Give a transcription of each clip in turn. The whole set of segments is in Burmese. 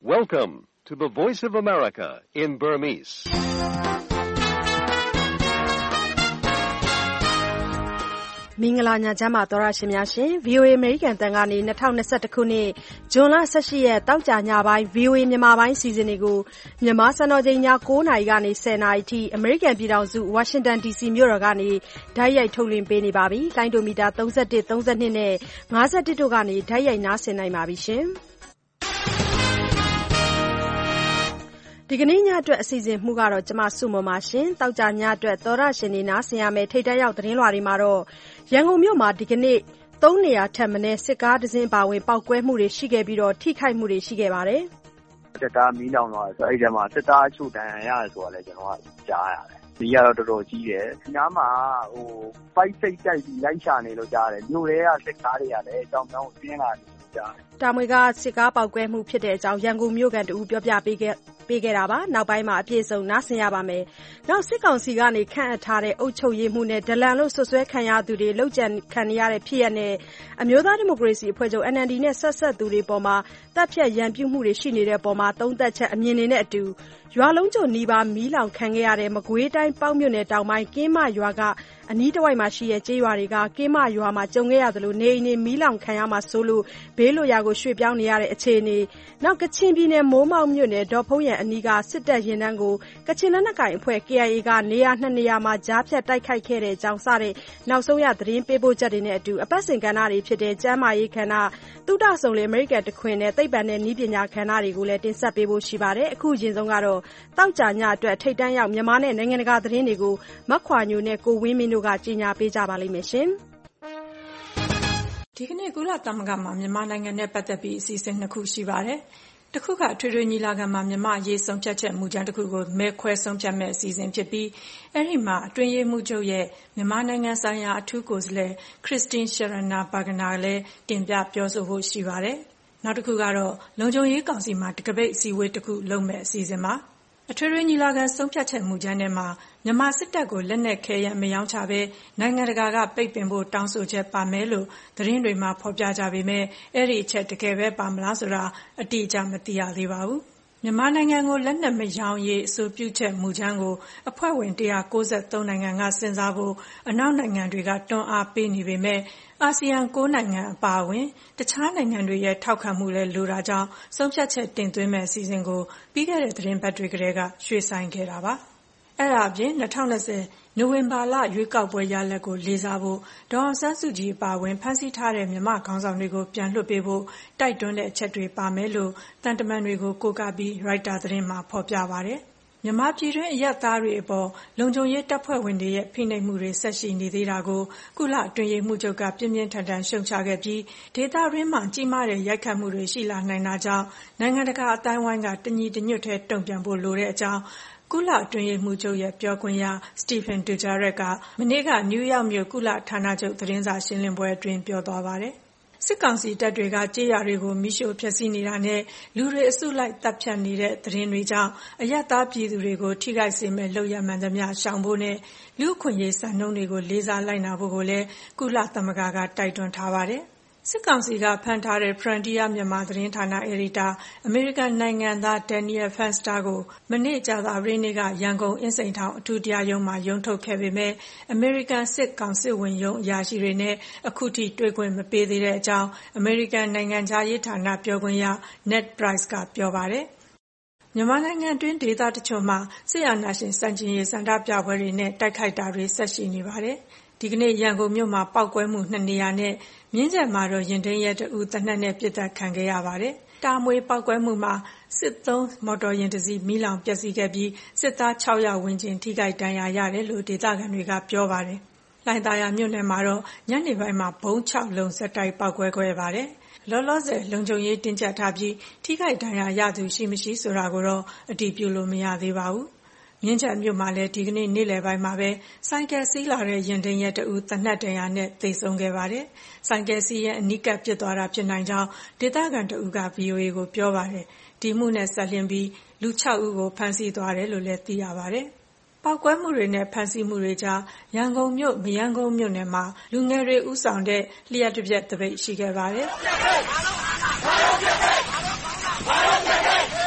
Welcome to the Voice of America in Burmese. ။မင်္ဂလာညချမ်းပါသောရရှင်များရှင် VOA American တန်ကနေ2021ခုနှစ်ဇွန်လ18ရက်တောက်ကြညပိုင်း VOA မြန်မာပိုင်းစီစဉ်တွေကိုမြန်မာစံတော်ချိန်ည9:00နာရီကနေ10:00နာရီထိ American ပြည်ထောင်စု Washington DC မြို့တော်ကနေဓာတ်ရိုက်ထုတ်လွှင့်ပေးနေပါပြီ။လိုင်းဒိုမီတာ31 32နဲ့51တို့ကနေဓာတ်ရိုက်နားဆင်နိုင်ပါပြီရှင်။ဒီကနေ့ညအတွက်အစီအစဉ်မှုကတော့ကျမစုမပါရှင်တောက်ကြညအတွက်သောရရှင်နေနားဆင်ရမယ်ထိတ်တက်ရောက်သတင်းလွှာတွေမှာတော့ရန်ကုန်မြို့မှာဒီကနေ့3နေရာထပ်မံစစ်ကားတစ်စင်းပါဝင်ပောက်ကွဲမှုတွေရှိခဲ့ပြီးတော့ထိခိုက်မှုတွေရှိခဲ့ပါတယ်။စစ်သားမီးလောင်သွားတယ်ဆိုအဲ့ဒီမှာစစ်သားအချို့တန်ရရတယ်ဆိုတာလည်းကျွန်တော်ကကြားရတယ်။ဒီကတော့တော်တော်ကြီးတယ်။ညမှာပိုက်စိတ်တိုက်ပြီးလိုက်ရှာနေလို့ကြားတယ်။မြို့ထဲကစစ်ကားတွေကလည်းအကြောင်းကြောင်းတင်းလာတယ်ကြားတယ်။တာမွေကစစ်ကားပောက်ကွဲမှုဖြစ်တဲ့အကြောင်းရန်ကုန်မြို့ကန်တူပြောပြပေးခဲ့တာပါနောက်ပိုင်းမှာအပြည့်စုံနားဆင်ရပါမယ်နောက်စစ်ကောင်စီကနေခန့်အပ်ထားတဲ့အုပ်ချုပ်ရေးမှုနဲ့ဒလန်လို့ဆွဆွဲခံရသူတွေလောက်ကျန်ခံရတဲ့ဖြစ်ရပ်နဲ့အမျိုးသားဒီမိုကရေစီအဖွဲ့ချုပ် NLD နဲ့ဆက်သူတွေပေါ်မှာတပ်ဖြတ်ရန်ပြုမှုတွေရှိနေတဲ့ပေါ်မှာသုံးသက်ချက်အမြင်တွေနဲ့အတူရွာလုံးကျုံနီးပါးမီးလောင်ခံခဲ့ရတဲ့မကွေးတိုင်းပေါက်မြို့နယ်တောင်ပိုင်းကင်းမရွာကအနီးတစ်ဝိုက်မှာရှိတဲ့ကျေးရွာတွေကကင်းမရွာမှာကြုံခဲ့ရသလိုနေအိမ်တွေမီးလောင်ခံရမှာဆိုလို့ဘေးလွတ်ရာကိုရွှေ့ပြောင်းနေရတဲ့အခြေအနေနောက်ကချင်ပြည်နယ်မိုးမောက်မြို့နယ်ဒေါ်ဖုံးရံအနီးကစစ်တပ်ရင်တန်းကိုကချင်လက်နက်ကိုင်အဖွဲ့ KIA ကနေရာ2နေရာမှာကြားဖြတ်တိုက်ခိုက်ခဲ့တဲ့အကြောင်းစတဲ့နောက်ဆုံးရသတင်းပေးပို့ချက်တွေနဲ့အတူအပတ်စဉ်ကဏ္ဍတွေဖြစ်တဲ့ကျန်းမာရေးကဏ္ဍသုတဆောင်လေအမေရိကန်တခွင်နဲ့သိပ္ပံနဲ့နည်းပညာကဏ္ဍတွေကိုလည်းတင်ဆက်ပေးဖို့ရှိပါတယ်အခုအရင်ဆုံးကတော့တောက်ကြညအတွက်ထိတ်တန်းရောက်မြန်မာနဲ့နိုင်ငံတကာသတင်းတွေကိုမခွာညိုနဲ့ကိုဝင်းမင်းတို့ကကြီးညာပေးကြပါလိမ့်မယ်ရှင်ဒီကနေ့ကုလသမဂ္ဂမှာမြန်မာနိုင်ငံနဲ့ပတ်သက်ပြီးအစီအစဉ်နှစ်ခုရှိပါတယ်တစ်ခုကထွေထွေညီလာခံမှာမြန်မာရေးဆုံးဖြတ်ချက်မူကြမ်းတစ်ခုကိုမဲခွဲဆုံးဖြတ်မဲ့အစီအစဉ်ဖြစ်ပြီးအဲ့ဒီမှာအတွင်းရေးမှူးချုပ်ရဲ့မြန်မာနိုင်ငံဆိုင်ရာအထူးကိုယ်စားလှယ်ခရစ်စတင်းရှရနာဘာဂနာလည်းတင်ပြပြောဆိုဖို့ရှိပါတယ်နောက်တစ်ခုကတော့လုံခြုံရေးကောင်စီမှာတကပိတ်အစည်းအဝေးတစ်ခုလုပ်မဲ့အစီအစဉ်ပါအထွေထွေညီလာခံဆုံးဖြတ်ချက်မူကြမ်းထဲမှာမြန်မာစစ်တပ်ကိုလက်နက်ခဲယမ်းမရောင်းချဘဲနိုင်ငံတကာကပိတ်ပင်ဖို့တောင်းဆိုချက်ပါမယ်လို့သတင်းတွေမှာဖော်ပြကြပေမဲ့အဲ့ဒီအချက်တကယ်ပဲပါမလားဆိုတာအတိအကျမသိရသေးပါဘူးမြန်မာနိုင်ငံကိုလက်နက်မရောင်းရေးအဆိုပြုချက်မူကြမ်းကိုအဖွဲ့ဝင်193နိုင်ငံကစဉ်းစားဖို့အနောက်နိုင်ငံတွေကတွန်းအားပေးနေပေမဲ့အာဆီယံ9နိုင်ငံအပါအဝင်တခြားနိုင်ငံတွေရဲ့ထောက်ခံမှုလည်းလိုတာကြောင့်ဆုံးဖြတ်ချက်တင်သွင်းမဲ့အစီအစဉ်ကိုပြီးခဲ့တဲ့သတင်းပတ်တွေကတည်းကရွှေ့ဆိုင်းခဲ့တာပါအဲ့ဒါအပြင်2020နိုဝင်ဘာလရွေးကောက်ပွဲရလဒ်ကိုလေးစားဖို့ဒေါ်အောင်ဆန်းစုကြည်ပါဝင်ဖန်ဆီးထားတဲ့မြန်မာခေါင်းဆောင်တွေကိုပြန်လွှတ်ပေးဖို့တိုက်တွန်းတဲ့အချက်တွေပါမယ်လို့တန်တမန်တွေကိုကိုးကားပြီးရိုက်တာသတင်းမှာဖော်ပြပါတယ်မြန်မာပြည်တွင်းအရက်သားတွေအပေါ်လုံခြုံရေးတပ်ဖွဲ့ဝင်တွေရဲ့ဖိနှိပ်မှုတွေဆက်ရှိနေသေးတာကိုကုလအတွင်းရေးမှူးချုပ်ကပြင်းပြင်းထန်ထန်ရှုတ်ချခဲ့ပြီးဒေသတွင်းမှာကြီးမားတဲ့ရိုက်ခတ်မှုတွေရှိလာနိုင်တာကြောင့်နိုင်ငံတကာအတိုင်းအဝိုင်းကတညီတညွတ်ထဲတုံ့ပြန်ဖို့လိုတဲ့အကြောင်းကုလအတွင်းရေးမှူးချုပ်ရဲ့ပြောခွင့်ရစတီဖန်ဒူဂျာရက်မနေ့ကနယူးယောက်မြို့ကုလဌာနချုပ်သတင်းစာရှင်းလင်းပွဲအတွင်းပြောသွားပါတယ်စစ်ကောင်စီတပ်တွေကကြေးရွာတွေကိုမိရှို့ဖျက်ဆီးနေတာနဲ့လူတွေအစုလိုက်တပ်ဖြတ်နေတဲ့သတင်းတွေကြောင့်အရက်သားပြည်သူတွေကိုထိခိုက်စေမဲ့လုပ်ရမှန်သမျှရှောင်ဖို့နဲ့လူအခွင့်အရေးစံနှုန်းတွေကိုလေးစားလိုက်နာဖို့ကိုလည်းကုလသမဂ္ဂကတိုက်တွန်းထားပါတယ်စစ်ကောင်စီကဖန်ထားတဲ့ Frontier မြန်မာသတင်းဌာနအယ်ဒီတာအမေရိကန်နိုင်ငံသား Daniel Fenster ကိုမနေ့ကြာသပတေးနေ့ကရန်ကုန်အင်းစိန်ထောင်အထူးတရားရုံးမှာရုံးထုတ်ခဲ့ပေမဲ့အမေရိကန်စစ်ကောင်စစ်ဝင်ရုံးအရာရှိတွေနဲ့အခုထိတွေ့ခွင့်မပေးသေးတဲ့အကြောင်းအမေရိကန်နိုင်ငံခြားရေးဌာနပြောခွင့်ရ Ned Price ကပြောပါတယ်မြန်မာနိုင်ငံတွင်းဒေသတချို့မှာစစ်အာဏာရှင်စံကျင်ရေးစံတပြပွဲတွေနဲ့တိုက်ခိုက်တာတွေဆက်ရှိနေပါတယ်ဒီကနေ့ရန်ကုန်မြို့မှာပောက်ကွဲမှု2နေရာနဲ့မြင်းခြံမှာတော့ရင်ထိန်းရဲတအူတနက်နဲ့ပြစ်ဒဏ်ခံခဲ့ရပါတယ်။တာမွေပောက်ကွဲမှုမှာစစ်သုံးမော်တော်ယာဉ်တစ်စီးမီးလောင်ပျက်စီးခဲ့ပြီးစစ်သား6ယောက်ဝန်းကျင်ထိခိုက်ဒဏ်ရာရတယ်လို့ဒေသခံတွေကပြောပါတယ်။လိုင်သာယာမြို့နယ်မှာတော့ညနေပိုင်းမှာဘုံ6လုံးဆက်တိုက်ပောက်ကွဲခဲ့ပါတယ်။လောလောဆယ်လုံခြုံရေးတင်းကျပ်ထားပြီးထိခိုက်ဒဏ်ရာရသူရှိမရှိဆိုတာကိုတော့အတည်ပြုလို့မရသေးပါဘူး။မြင်းခြံမြို့မှာလည်းဒီကနေ့နေ့လယ်ပိုင်းမှာပဲဆိုင်ကယ်စီးလာတဲ့ရင်ထိန်းရဲတအူတနက်ဒဏ်ရာနဲ့သေဆုံးခဲ့ပါတယ်။ဆိုင်ကယ်စီးရင်အနီးကပ်ပစ်သွားတာဖြစ်နိုင်ကြောင်းဒေသခံတအူက VOA ကိုပြောပါတယ်။ဒီမှုနဲ့ဆက်လျင်းပြီးလူ6ဦးကိုဖမ်းဆီးသွားတယ်လို့လည်းသိရပါတယ်။ပောက်ကွဲမှုတွေနဲ့ဖမ်းဆီးမှုတွေကြားရန်ကုန်မြို့မရန်ကုန်မြို့နယ်မှာလူငယ်တွေဥဆောင်တဲ့လျှက်တစ်ပြက်တပိတ်ရှိခဲ့ပါတယ်။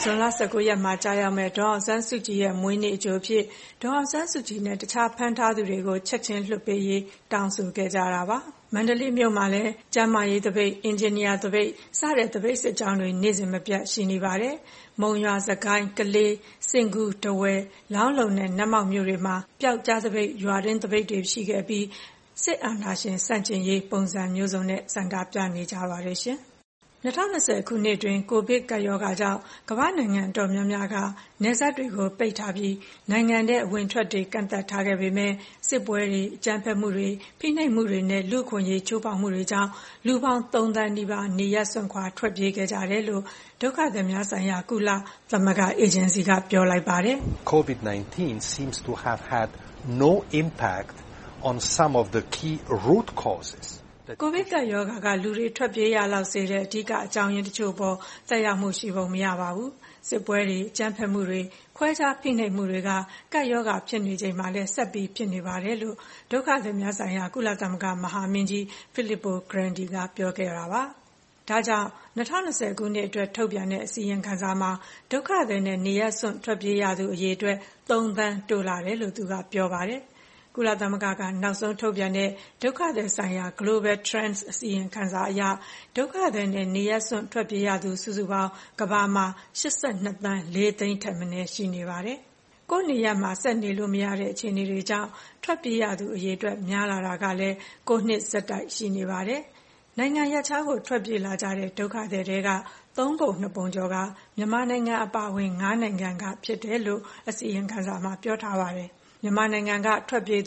ဇွန်လ 19 ရက်မှာကြာရောက်မယ့်ဒေါ်အောင်ဆန်းစုကြည်ရဲ့မွေးနေ့အကြိုအဖြစ်ဒေါ်အောင်ဆန်းစုကြည်နဲ့တခြားဖမ်းထားသူတွေကိုချက်ချင်းလွှတ်ပေးရေးတောင်းဆိုခဲ့ကြတာပါ။မန္တလေးမြို့မှာလည်းကျန်းမာရေးသပိတ်၊အင်ဂျင်နီယာသပိတ်စတဲ့သပိတ်စစ်ကြောင်းတွေနေ့စဉ်မပြတ်ရှိနေပါတယ်။မုံရွာ၊စစ်ကိုင်း၊ကလေး၊စဉ့်ကူး၊ထားဝယ်၊လောင်းလုံနဲ့နတ်မောက်မြို့တွေမှာပျောက်ကြားသပိတ်၊ရွာတွင်းသပိတ်တွေရှိခဲ့ပြီးစစ်အာဏာရှင်ဆန့်ကျင်ရေးပုံစံမျိုးစုံနဲ့ဆန္ဒပြနေကြပါတယ်ရှင်။2020 ခုနှစ်တွင်ကိုဗစ်ကပ်ရောဂါကြောင့်ကမ္ဘာ့နိုင်ငံအတော်များများကနယ်စပ်တွေကိုပိတ်ထားပြီးနိုင်ငံထဲအဝင်ထွက်တွေကန့်သတ်ထားခဲ့ပေမဲ့စစ်ပွဲတွေအကြမ်းဖက်မှုတွေဖိနှိပ်မှုတွေနဲ့လူ့အခွင့်အရေးချိုးဖောက်မှုတွေကြောင့်လူပေါင်း3 သန်းနီးပါးနေရပ်စွန့်ခွာထွက်ပြေးခဲ့ကြတယ်လို့ဒုက္ခသည်များဆိုင်ရာကုလသမဂ္ဂအေဂျင်စီကပြောလိုက်ပါတယ်။ COVID-19 seems to have had no impact on some of the key root causes. ကိုဗစ်ကပ်ရောဂါကလူတွေထွက်ပြေးရလောက်စေတဲ့အဓိကအကြောင်းရင်းတချို့ပေါ်သက်ရောက်မှုရှိပုံမရပါဘူး။စစ်ပွဲတွေအကြမ်းဖက်မှုတွေခွဲခြားဖိနှိပ်မှုတွေကကပ်ရောဂါဖြစ်နေချိန်မှာလည်းဆက်ပြီးဖြစ်နေပါတယ်လို့ဒုက္ခသည်များဆိုင်ရာကုလသမဂ္ဂမဟာမင်းကြီး Filippo Grandi ကပြောခဲ့တာပါ။ဒါကြောင့်2020 ခုနှစ်အတွက်ထုတ်ပြန်တဲ့အစီရင်ခံစာမှာဒုက္ခသည်နဲ့နေရပ်စွန့်ထွက်ပြေးရသူအရေအတွက်3 သန်းတိုးလာတယ်လို့သူကပြောပါတယ်။ကုလသမဂ္ဂကနောက်ဆုံးထုတ်ပြန်တဲ့ဒုက္ခသည်ဆိုင်ရာ Global Trends အစီရင်ခံစာအရဒုက္ခသည်နဲ့နေရပ်စွန့်ထွက်ပြေးရသူစုစုပေါင်းကမ္ဘာမှာ82 သန်း 4 သိန်းထက်မနည်းရှိနေပါတယ်။ကိုယ့်နေရပ်မှာဆက်နေလို့မရတဲ့အခြေအနေတွေကြောင့်ထွက်ပြေးရသူအရေအတွက်များလာတာကလည်း9 နှစ်ဆက်တိုက်ရှိနေပါတယ်။နိုင်ငံရပ်ခြားကိုထွက်ပြေးလာကြတဲ့ဒုက္ခသည်တွေက3 ပုံ 2 ပုံကျော်ကမြန်မာနိုင်ငံအပါအဝင်9 နိုင်ငံကဖြစ်တယ်လို့အစီရင်ခံစာမှာပြောထားပါတယ်။မြန်မာနိုင်ငံကထွက်ပြေးသူ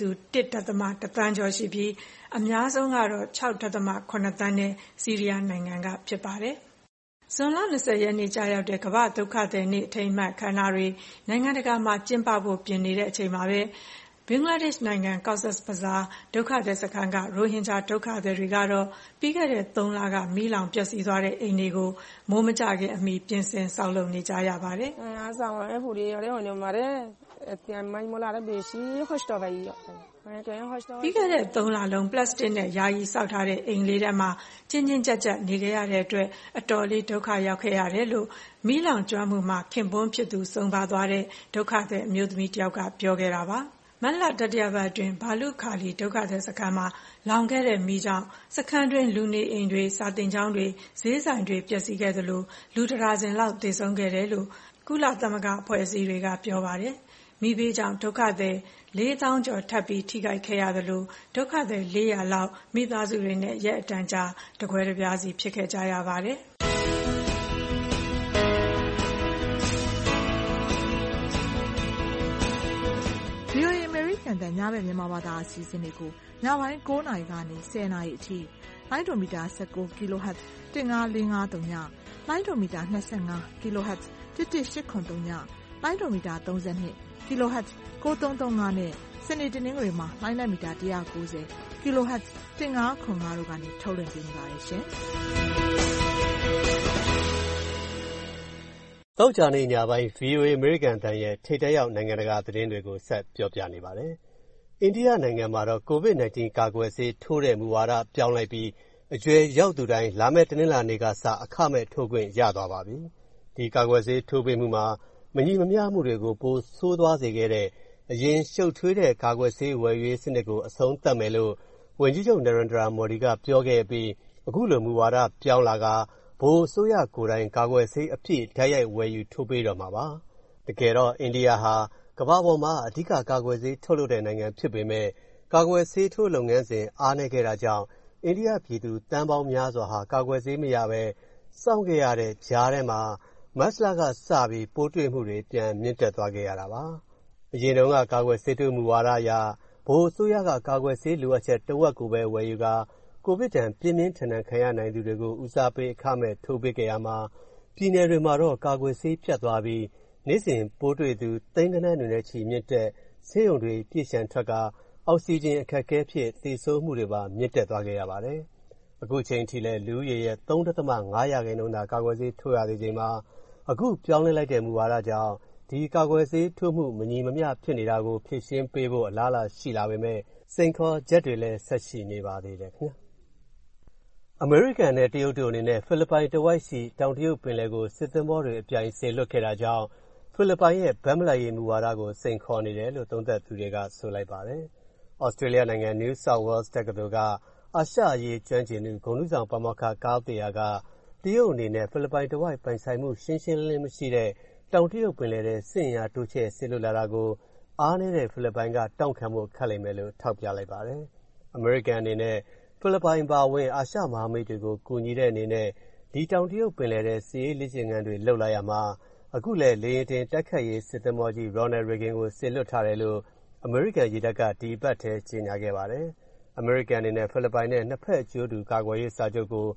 1.1 သန်းကျော်ရှိပြီးအများဆုံးကတော့ 6.7 သန်းနဲ့ဆီးရီးယားနိုင်ငံကဖြစ်ပါတယ်။ဇွန်လ 20 ရက်နေ့ကြာရောက်တဲ့ကမ္ဘာ့ဒုက္ခသည်နေ့အထိမ်းအမှတ်အခမ်းအနားတွေနိုင်ငံတကာမှာကျင်းပဖို့ပြင်နေတဲ့အချိန်မှာပဲဘင်္ဂလားဒေ့ရှ်နိုင်ငံ Cox's Bazar ဒုက္ခသည်စခန်းကရိုဟင်ဂျာဒုက္ခသည်တွေကတော့ပြီးခဲ့တဲ့3 လကမီးလောင်ပျက်စီးသွားတဲ့အိမ်တွေကိုမိုးမကျခင်အမီပြင်ဆင်ဆောက်လုပ်နေကြရပါတယ်။ပြီးခဲ့တဲ့3 လလုံးပလတ်စတစ်နဲ့ယာယီဆောက်ထားတဲ့အိမ်လေးထဲမှာကျဉ်းကျဉ်းကြပ်ကြပ်နေခဲ့ရတဲ့အတွက်အတော်လေးဒုက္ခရောက်ခဲ့ရတယ်လို့မီးလောင်ကျွမ်းမှုမှာခင်ပွန်းဖြစ်သူဆုံးပါသွားတဲ့ဒုက္ခသည်အမျိုးသမီးတစ်ယောက်ကပြောခဲ့တာပါ။မတ်လတတိယပတ်အတွင်းဘာလုခါလီဒုက္ခသည်စခန်းမှာလောင်ခဲ့တဲ့မီးကြောင့်စခန်းတွင်းလူနေအိမ်တွေစာသင်ကျောင်းတွေဈေးဆိုင်တွေပျက်စီးခဲ့သလိုလူ1 ဒါဇင်လောက်သေဆုံးခဲ့တယ်လို့ကုလသမဂ္ဂအဖွဲ့အစည်းတွေကပြောပါတယ်။မီးဘေးကြောင့်ဒုက္ခသည်4,000 ကျော်ထပ်ပြီးထိခိုက်ခဲ့ရသလိုဒုက္ခသည်400 လောက်မိသားစုတွေနဲ့ရက်အတန်ကြာတကွဲတပြားစီဖြစ်ခဲ့ကြရပါတယ်။ VOA American တန်ညဘက်မြန်မာဘာသာအစီအစဉ်တွေကိုညပိုင်း9 နာရီကနေ 10 နာရီအထိလိုင်းဒိုမီတာ19 kHz 15453ညလိုင်းဒိုမီတာ25 kHz 11803ညလိုင်းဒိုမီတာ32 kHz 9335နဲ့စနေတနင်္ဂနွေမှာလိုင်းနက်မီတာ190 kHz 1505တို့ကနေထုတ်လွှင့်ပေးနေပါတယ်ရှင်။သောကြာနေ့ညပိုင်း VOA American တန်ရဲ့ထိပ်တန်းရောက်နိုင်ငံတကာသတင်းတွေကိုဆက်ပြောပြနေပါတယ်။အိန္ဒိယနိုင်ငံမှာတော့ COVID-19 ကာကွယ်ဆေးထိုးတဲ့မူဝါဒပြောင်းလိုက်ပြီးအရွယ်ရောက်သူတိုင်းလာမယ့်တနင်္လာနေ့ကစအခမဲ့ထိုးခွင့်ရသွားပါပြီ။ဒီကာကွယ်ဆေးထိုးပေးမှုမှာမညီမမျှမှုတွေကိုပိုဆိုးသွားစေခဲ့တဲ့အရင်ရှုပ်ထွေးတဲ့ကာကွယ်ဆေးဝယ်ယူရေးစနစ်ကိုအဆုံးသတ်မယ်လို့ဝန်ကြီးချုပ် Narendra Modi ကပြောခဲ့ပြီးအခုလိုမူဝါဒပြောင်းလာကဗဟိုအစိုးရကိုယ်တိုင်ကာကွယ်ဆေးအပြည့်တိုက်ရိုက်ဝယ်ယူထိုးပေးတော့မှာပါ။တကယ်တော့အိန္ဒိယဟာကမ္ဘာပေါ်မှာအဓိကကာကွယ်ဆေးထုတ်လုပ်တဲ့နိုင်ငံဖြစ်ပေမဲ့ကာကွယ်ဆေးထိုးလုပ်ငန်းစဉ်အားနည်းခဲ့တာကြောင့်အိန္ဒိယပြည်သူတန်းပေါင်းများစွာဟာကာကွယ်ဆေးမရဘဲစောင့်ခဲ့ရတဲ့ကြားထဲမှာမတ်လကစပြီးပိုးတွေ့မှုတွေပြန်မြင့်တက်သွားခဲ့ရတာပါ။အရင်တုန်းကကာကွယ်ဆေးထိုးမူဝါဒအရဗဟိုအစိုးရကကာကွယ်ဆေးလိုအပ်ချက်တဝက်ကိုပဲဝယ်ယူကာကိုဗစ်ဒဏ်ပြင်းပြင်းထန်ထန်ခံရနိုင်သူတွေကိုဦးစားပေးအခမဲ့ထိုးပေးခဲ့ရမှာပြည်နယ်တွေမှာတော့ကာကွယ်ဆေးပြတ်သွားပြီးနေ့စဉ်ပိုးတွေ့သူသိန်းဂဏန်းတွေနဲ့ချီမြင့်တက်ဆေးရုံတွေပြည့်လျှံထွက်ကာအောက်ဆီဂျင်အခက်အခဲဖြစ်သေဆုံးမှုတွေပါမြင့်တက်သွားခဲ့ရပါတယ်။အခုချိန်ထိလည်းလူဦးရေရဲ့ 3.5% သာကာကွယ်ဆေးထိုးရသေးချိန်မှာအခုပြောင်းလဲလိုက်တဲ့မူဝါဒကြောင့်ဒီကာကွယ်ဆေးထိုးမှုမညီမမျှဖြစ်နေတာကိုဖြေရှင်းပေးဖို့အလားအလာရှိလာပေမဲ့စိန်ခေါ်ချက်တွေလည်းဆက်ရှိနေပါသေးတယ်ခင်ဗျာ။အမေရိကန်နဲ့တရုတ်တို့အနေနဲ့ဖိလစ်ပိုင်တဝိုက်ရှိတောင်တရုတ်ပင်လယ်ကိုစစ်သင်္ဘောတွေအပြိုင်စေလွှတ်ခဲ့တာကြောင့်ဖိလစ်ပိုင်ရဲ့ဘက်မလိုက်ရေးမူဝါဒကိုစိန်ခေါ်နေတယ်လို့သုံးသပ်သူတွေကဆိုလိုက်ပါတယ်။ ဩစတြေးလျနိုင်ငံ New South Wales တက္ကသိုလ်ကအာရှအရေးကျွမ်းကျင်သူဂုဏ်ထူးဆောင်ပါမောက္ခ Carl Thayer ကတရုတ်အနေနဲ့ဖိလစ်ပိုင်တဝိုက်ပိုင်ဆိုင်မှုရှင်းရှင်းလင်းလင်းမရှိတဲ့တောင်တရုတ်ပင်လယ်ထဲစစ်အင်အားတိုးချဲ့စေလွှတ်လာတာကိုအားနည်းတဲ့ဖိလစ်ပိုင်ကတောင့်ခံဖို့ခက်လိမ့်မယ်လို့ထောက်ပြလိုက်ပါတယ်။ အမေရိကန်အနေနဲ့ဖိလစ်ပိုင်ပါဝင်အာရှမဟာမိတ်တွေကိုကူညီတဲ့အနေနဲ့ဒီတောင်တရုတ်ပင်လယ်ထဲစစ်ရေးလေ့ကျင့်ခန်းတွေလုပ်လာရမှာအခုလည်းလေယာဉ်တင်တိုက်ခိုက်ရေးစစ်သင်္ဘောကြီး Ronald Reagan ကိုစေလွှတ်ထားတယ်လို့အမေရိကန်ရေတပ်ကဒီအပတ်ထဲကြေညာခဲ့ပါတယ်။ အမေရိကန်အနေနဲ့ဖိလစ်ပိုင်နဲ့နှစ်ဖက်အကျိုးတူကာကွယ်ရေးစာချုပ်ကို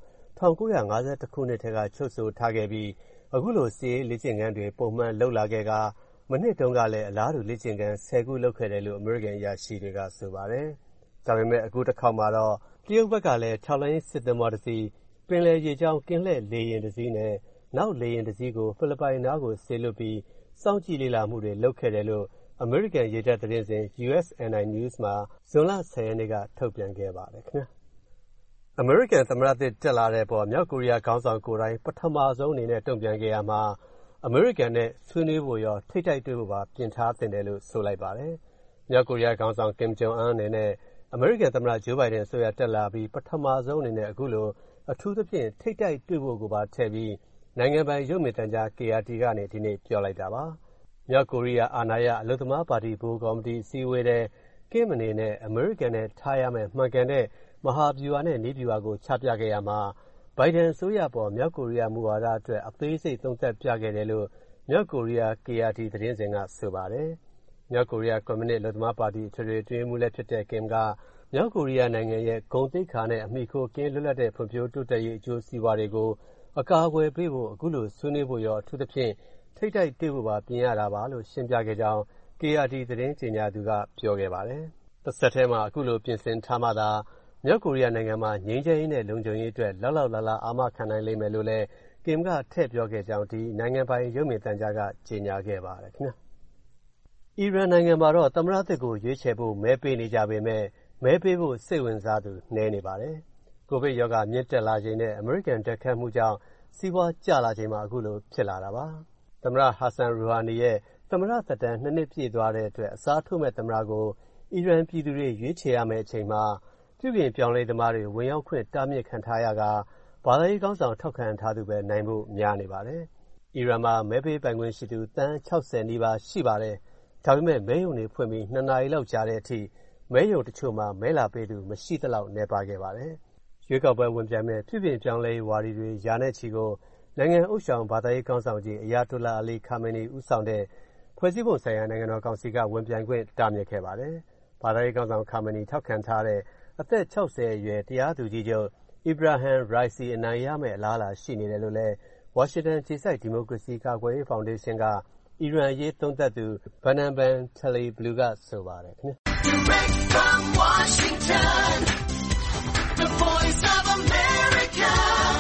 1951ခုနှစ်ထဲကချုပ်ဆိုထားခဲ့ပြီးအခုလိုစစ်ရေးလေ့ကျင့်ခန်းတွေပုံမှန်လုပ်လာခဲ့ကာမနှစ်တုန်းကလည်းအလားတူလေ့ကျင့်ခန်း10ခုလုပ်ခဲ့တယ်လို့အမေရိကန်အရာရှိတွေကဆိုပါတယ်။ဒါပေမဲ့အခုတစ်ခေါက်မှာတော့တရုတ်ဘက်ကလည်းထောက်လှမ်းရေးစစ်သင်္ဘောတစ်စီးပင်လယ်ရေကြောင်းကင်းလှည့်လေယာဉ်တစ်စီးနဲ့နောက်လေယာဉ်တစ်စီးကိုဖိလစ်ပိုင်နားကိုစေလွှတ်ပြီးစောင့်ကြည့်လေ့လာမှုတွေလုပ်ခဲ့တယ်လို့အမေရိကန်ရေတပ်သတင်းစဉ် USNI News မှာဇွန်လ10ရက်နေ့ကထုတ်ပြန်ခဲ့ပါတယ်ခင်ဗျာ။အမေရိကန်သမ္မတသစ်တက်လာတဲ့အပေါ်မြောက်ကိုရီးယားခေါင်းဆောင်ကိုယ်တိုင်ပထမဆုံးအနေနဲ့တုံ့ပြန်ခဲ့ရမှာအမေရိကန်နဲ့ဆွေးနွေးဖို့ရောထိပ်တိုက်တွေ့ဖို့ပါပြင်ထားသင့်တယ်လို့ဆိုလိုက်ပါတယ်။မြောက်ကိုရီးယားခေါင်းဆောင်ကင်ဂျုံအွန်းအနေနဲ့အမေရိကန်သမ္မတဂျိုးဘိုင်ဒန်အစိုးရတက်လာပြီးပထမဆုံးအနေနဲ့အခုလိုအထူးသဖြင့်ထိပ်တိုက်တွေ့ဖို့ကိုပါထည့်ပြီးနိုင်ငံပိုင်ရုပ်မြင်သံကြား KRT ကနေဒီနေ့ပြောလိုက်တာပါ။မြောက်ကိုရီးယားအာဏာရအလုပ်သမားပါတီဗဟိုကော်မတီအစည်းအဝေးထဲကင်းအနေနဲ့အမေရိကန်နဲ့ထားရမယ့်မှန်ကန်တဲ့မဟာဗျူဟာနဲ့နည်းဗျူဟာကိုချပြခဲ့ရမှာဘိုင်ဒန်အစိုးရပေါ်မြောက်ကိုရီးယားမူဝါဒအတွက်အသေးစိတ်သုံးသပ်ပြခဲ့တယ်လို့မြောက်ကိုရီးယား KRT သတင်းစဉ်ကဆိုပါတယ်။မြောက်ကိုရီးယားကွန်မြူနစ်အလုပ်သမားပါတီအထွေထွေအတွင်းရေးမှူးလည်းဖြစ်တဲ့ကင်ကမြောက်ကိုရီးယားနိုင်ငံရဲ့ဂုဏ်သိက္ခာနဲ့အမိခိုကင်းလွတ်လပ်တဲ့ဖွံ့ဖြိုးတိုးတက်ရေးအကျိုးစီးပွားတွေကိုအကာအကွယ်ပေးဖို့အခုလိုဆွေးနွေးဖို့ရောအထူးသဖြင့်ထိပ်တိုက်တွေ့ဖို့ပါပြင်ရတာပါလို့ရှင်းပြခဲ့ကြောင်း KRT သတင်းကြေညာသူကပြောခဲ့ပါတယ်။တစ်ဆက်တည်းမှာအခုလိုပြင်ဆင်ထားမှသာမြောက်ကိုရီးယားနိုင်ငံမှာငြိမ်းချမ်းရေးနဲ့လုံခြုံရေးအတွက်လောက်လောက်လားလားအာမခံနိုင်လိမ့်မယ်လို့လည်းကင်ကထည့်ပြောခဲ့ကြောင်းဒီနိုင်ငံပိုင်ရုပ်မြင်သံကြားကကြေညာခဲ့ပါတယ်ခင်ဗျာ။အီရန်နိုင်ငံမှာတော့သမ္မတသစ်ကိုရွေးချယ်ဖို့မဲပေးနေကြပေမဲ့မဲပေးဖို့စိတ်ဝင်စားသူနည်းနေပါတယ်။ကိုဗစ်ရောဂါမြင့်တက်လာချိန်နဲ့အမေရိကန်ဓာတ်ခတ်မှုကြောင့်စီးပွားကျလာချိန်မှာအခုလိုဖြစ်လာတာပါ။သမ္မတဟာဆန်ရူဟာနီရဲ့သမ္မတသက်တမ်း2နှစ်ပြည့်သွားတဲ့အတွက်အစားထိုးမဲ့သမ္မတကိုအီရန်ပြည်သူတွေရွေးချယ်ရမယ့်အချိန်မှာပြုပြင်ပြောင်းလဲသမားတွေဝင်ရောက်ခွင့်တားမြစ်ခံထားရကဘာသာရေးကောင်းဆောင်ထောက်ခံထားသူပဲနိုင်ဖို့များနေပါတယ်။အီရန်မှာမဲပေးပိုင်ခွင့်ရှိသူသန်း60နီးပါးရှိပါတယ်။ဒါပေမဲ့မဲရုံတွေဖွင့်ပြီး2နာရီလောက်ကြာတဲ့အထိမဲရုံတချို့မှာမဲလာပေးသူမရှိသလောက်နည်းပါခဲ့ပါတယ်။ရွေးကောက်ပွဲဝင်ပြိုင်မဲ့ပြုပြင်ပြောင်းလဲရေးဝါဒီတွေယာနဲ့ချီကိုနိုင်ငံဥဆောင်ဘာသာရေးကောင်းဆောင်ကြီးအယာတိုလာအလီခါမေနီဦးဆောင်တဲ့ဖွဲ့စည်းပုံဆိုင်ရာနိုင်ငံတော်ကောင်စီကဝင်ပြိုင်ခွင့်တားမြစ်ခဲ့ပါတယ်။ဘာသာရေးကောင်းဆောင်ခါမေနီထောက်ခံထားတဲ့အသက်60အရွယ်တရားသူကြီးချုပ်အီဘရာဟမ်ရိုက်စီအနိုင်ရမယ့်အလားအလာရှိနေတယ်လို့လည်းဝါရှင်တန်ခြေစိုက်ဒီမိုကရေစီကာကွယ်ရေးဖောင်ဒေးရှင်းကအီရန်အရေးသုံးသပ်သူဘန်နန်ဘန်ထလီဘလူးကဆိုပါတယ်ခင်ဗျာ Direct from Washington The Voice of America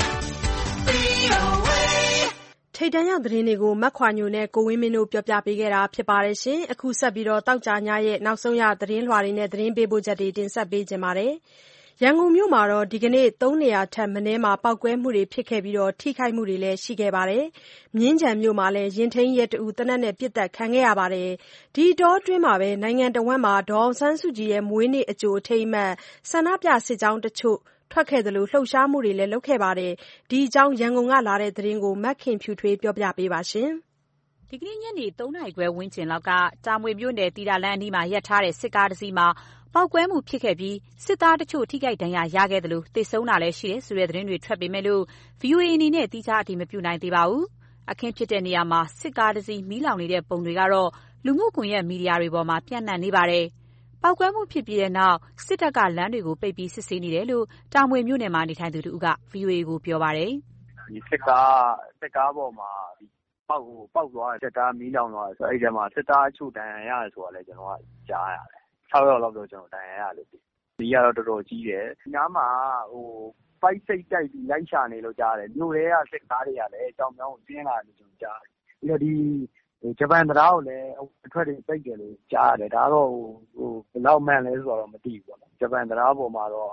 VOA ထိပ်တန်းရောက်သတင်းတွေကိုမက်ခွာညိုနဲ့ကိုဝင်းမင်းတို့ပြောပြပေးခဲ့တာဖြစ်ပါတယ်ရှင်။အခုဆက်ပြီးတော့တောက်ကြညရဲ့နောက်ဆုံးရသတင်းလွှာတွေနဲ့သတင်းပေးပို့ချက်တွေတင်ဆက်ပေးကြပါမယ်။ရန်ကုန်မြို့မှာတော့ဒီကနေ့3နေရာထက်မနည်းမှာပောက်ကွဲမှုတွေဖြစ်ခဲ့ပြီးထိခိုက်မှုတွေလည်းရှိခဲ့ပါတယ်။မြင်းခြံမြို့မှာလည်းရင်ထိန်းရဲတဦးသေနတ်နဲ့ပစ်တက်ခံခဲ့ရပါတယ်။ဒီတောအတွင်းမှာပဲနိုင်ငံတော်ဝန်မှာဒေါ်အောင်ဆန်းစုကြည်ရဲ့မွေးနေ့အကြိုအထိမ်းအမှတ်ဆန္ဒပြစစ်ကြောင်းတချို့ထွက်ခဲ့သလိုလှုပ်ရှားမှုတွေလည်းလုပ်ခဲ့ပါတယ်။ဒီအကြောင်းရန်ကုန်ကလာတဲ့သတင်းကိုမက်ခင်ဖြူထွေးပြောပြပေးပါရှင်။ဒီကနေ့ညနေ3နာရီခွဲဝန်းကျင်လောက်ကတာမွေမြို့နယ်တီတာလန်းအနီးမှာရပ်ထားတဲ့စစ်ကားတစ်စီးမှာပေါက်ကွဲမှုဖြစ်ခဲ့ပြီးစစ်သားတချို့ထိခိုက်ဒဏ်ရာရခဲ့တယ်လို့သေဆုံးတာလည်းရှိတယ်ဆိုတဲ့သတင်းတွေထွက်ပေမဲ့လို့ VOA အနေနဲ့တိကျအတည်မပြုနိုင်သေးပါဘူး။အခင်းဖြစ်တဲ့နေရာမှာစစ်ကားတစ်စီးမီးလောင်နေတဲ့ပုံတွေကတော့လူမှုကွန်ရက်မီဒီယာတွေပေါ်မှာပြန့်နှံ့နေပါတယ်။ပေါက်ကွဲမှုဖြစ်ပြီးတဲ့နောက်စစ်တပ်ကလမ်းတွေကိုပိတ်ပြီးစစ်ဆေးနေတယ်လို့တာမွေမြို့နယ်မှာနေထိုင်သူတဦးက VOA ကိုပြောပါတယ်။ဒီစစ်ကားပေါ်မှာပေါက်သွားတယ်စစ်ကားမီးလောင်သွားတယ်ဆိုအဲ့ဒီမှာစစ်သားအချို့ဒဏ်ရာရတယ်ဆိုတာလည်းကျွန်တော်ကကြားရတယ်။6ရောက်လောက်တော့ကျွန်တော်ဒဏ်ရာရလို့ဒီကတော့တော်တော်ကြီးတယ်။နားမှာပိုက်စိတ်တိုက်ပြီးလိုက်ရှာနေလို့ကြားတယ်။မြို့ထဲကစစ်ကားတွေကလည်းကြောင်ကြောင်ကိုတင်းလာတယ်ကျွန်တော်ကြားတယ်။ပြီးတော့ဒီဂျပန်တရားကိုလည်းအထွက်တွေပိတ်တယ်လို့ကြားရတယ်။ဒါတော့ဘယ်လောက်မှန်လဲဆိုတော့မသိဘူးပေါ့နော်။ဂျပန်တရားပေါ်မှာတော့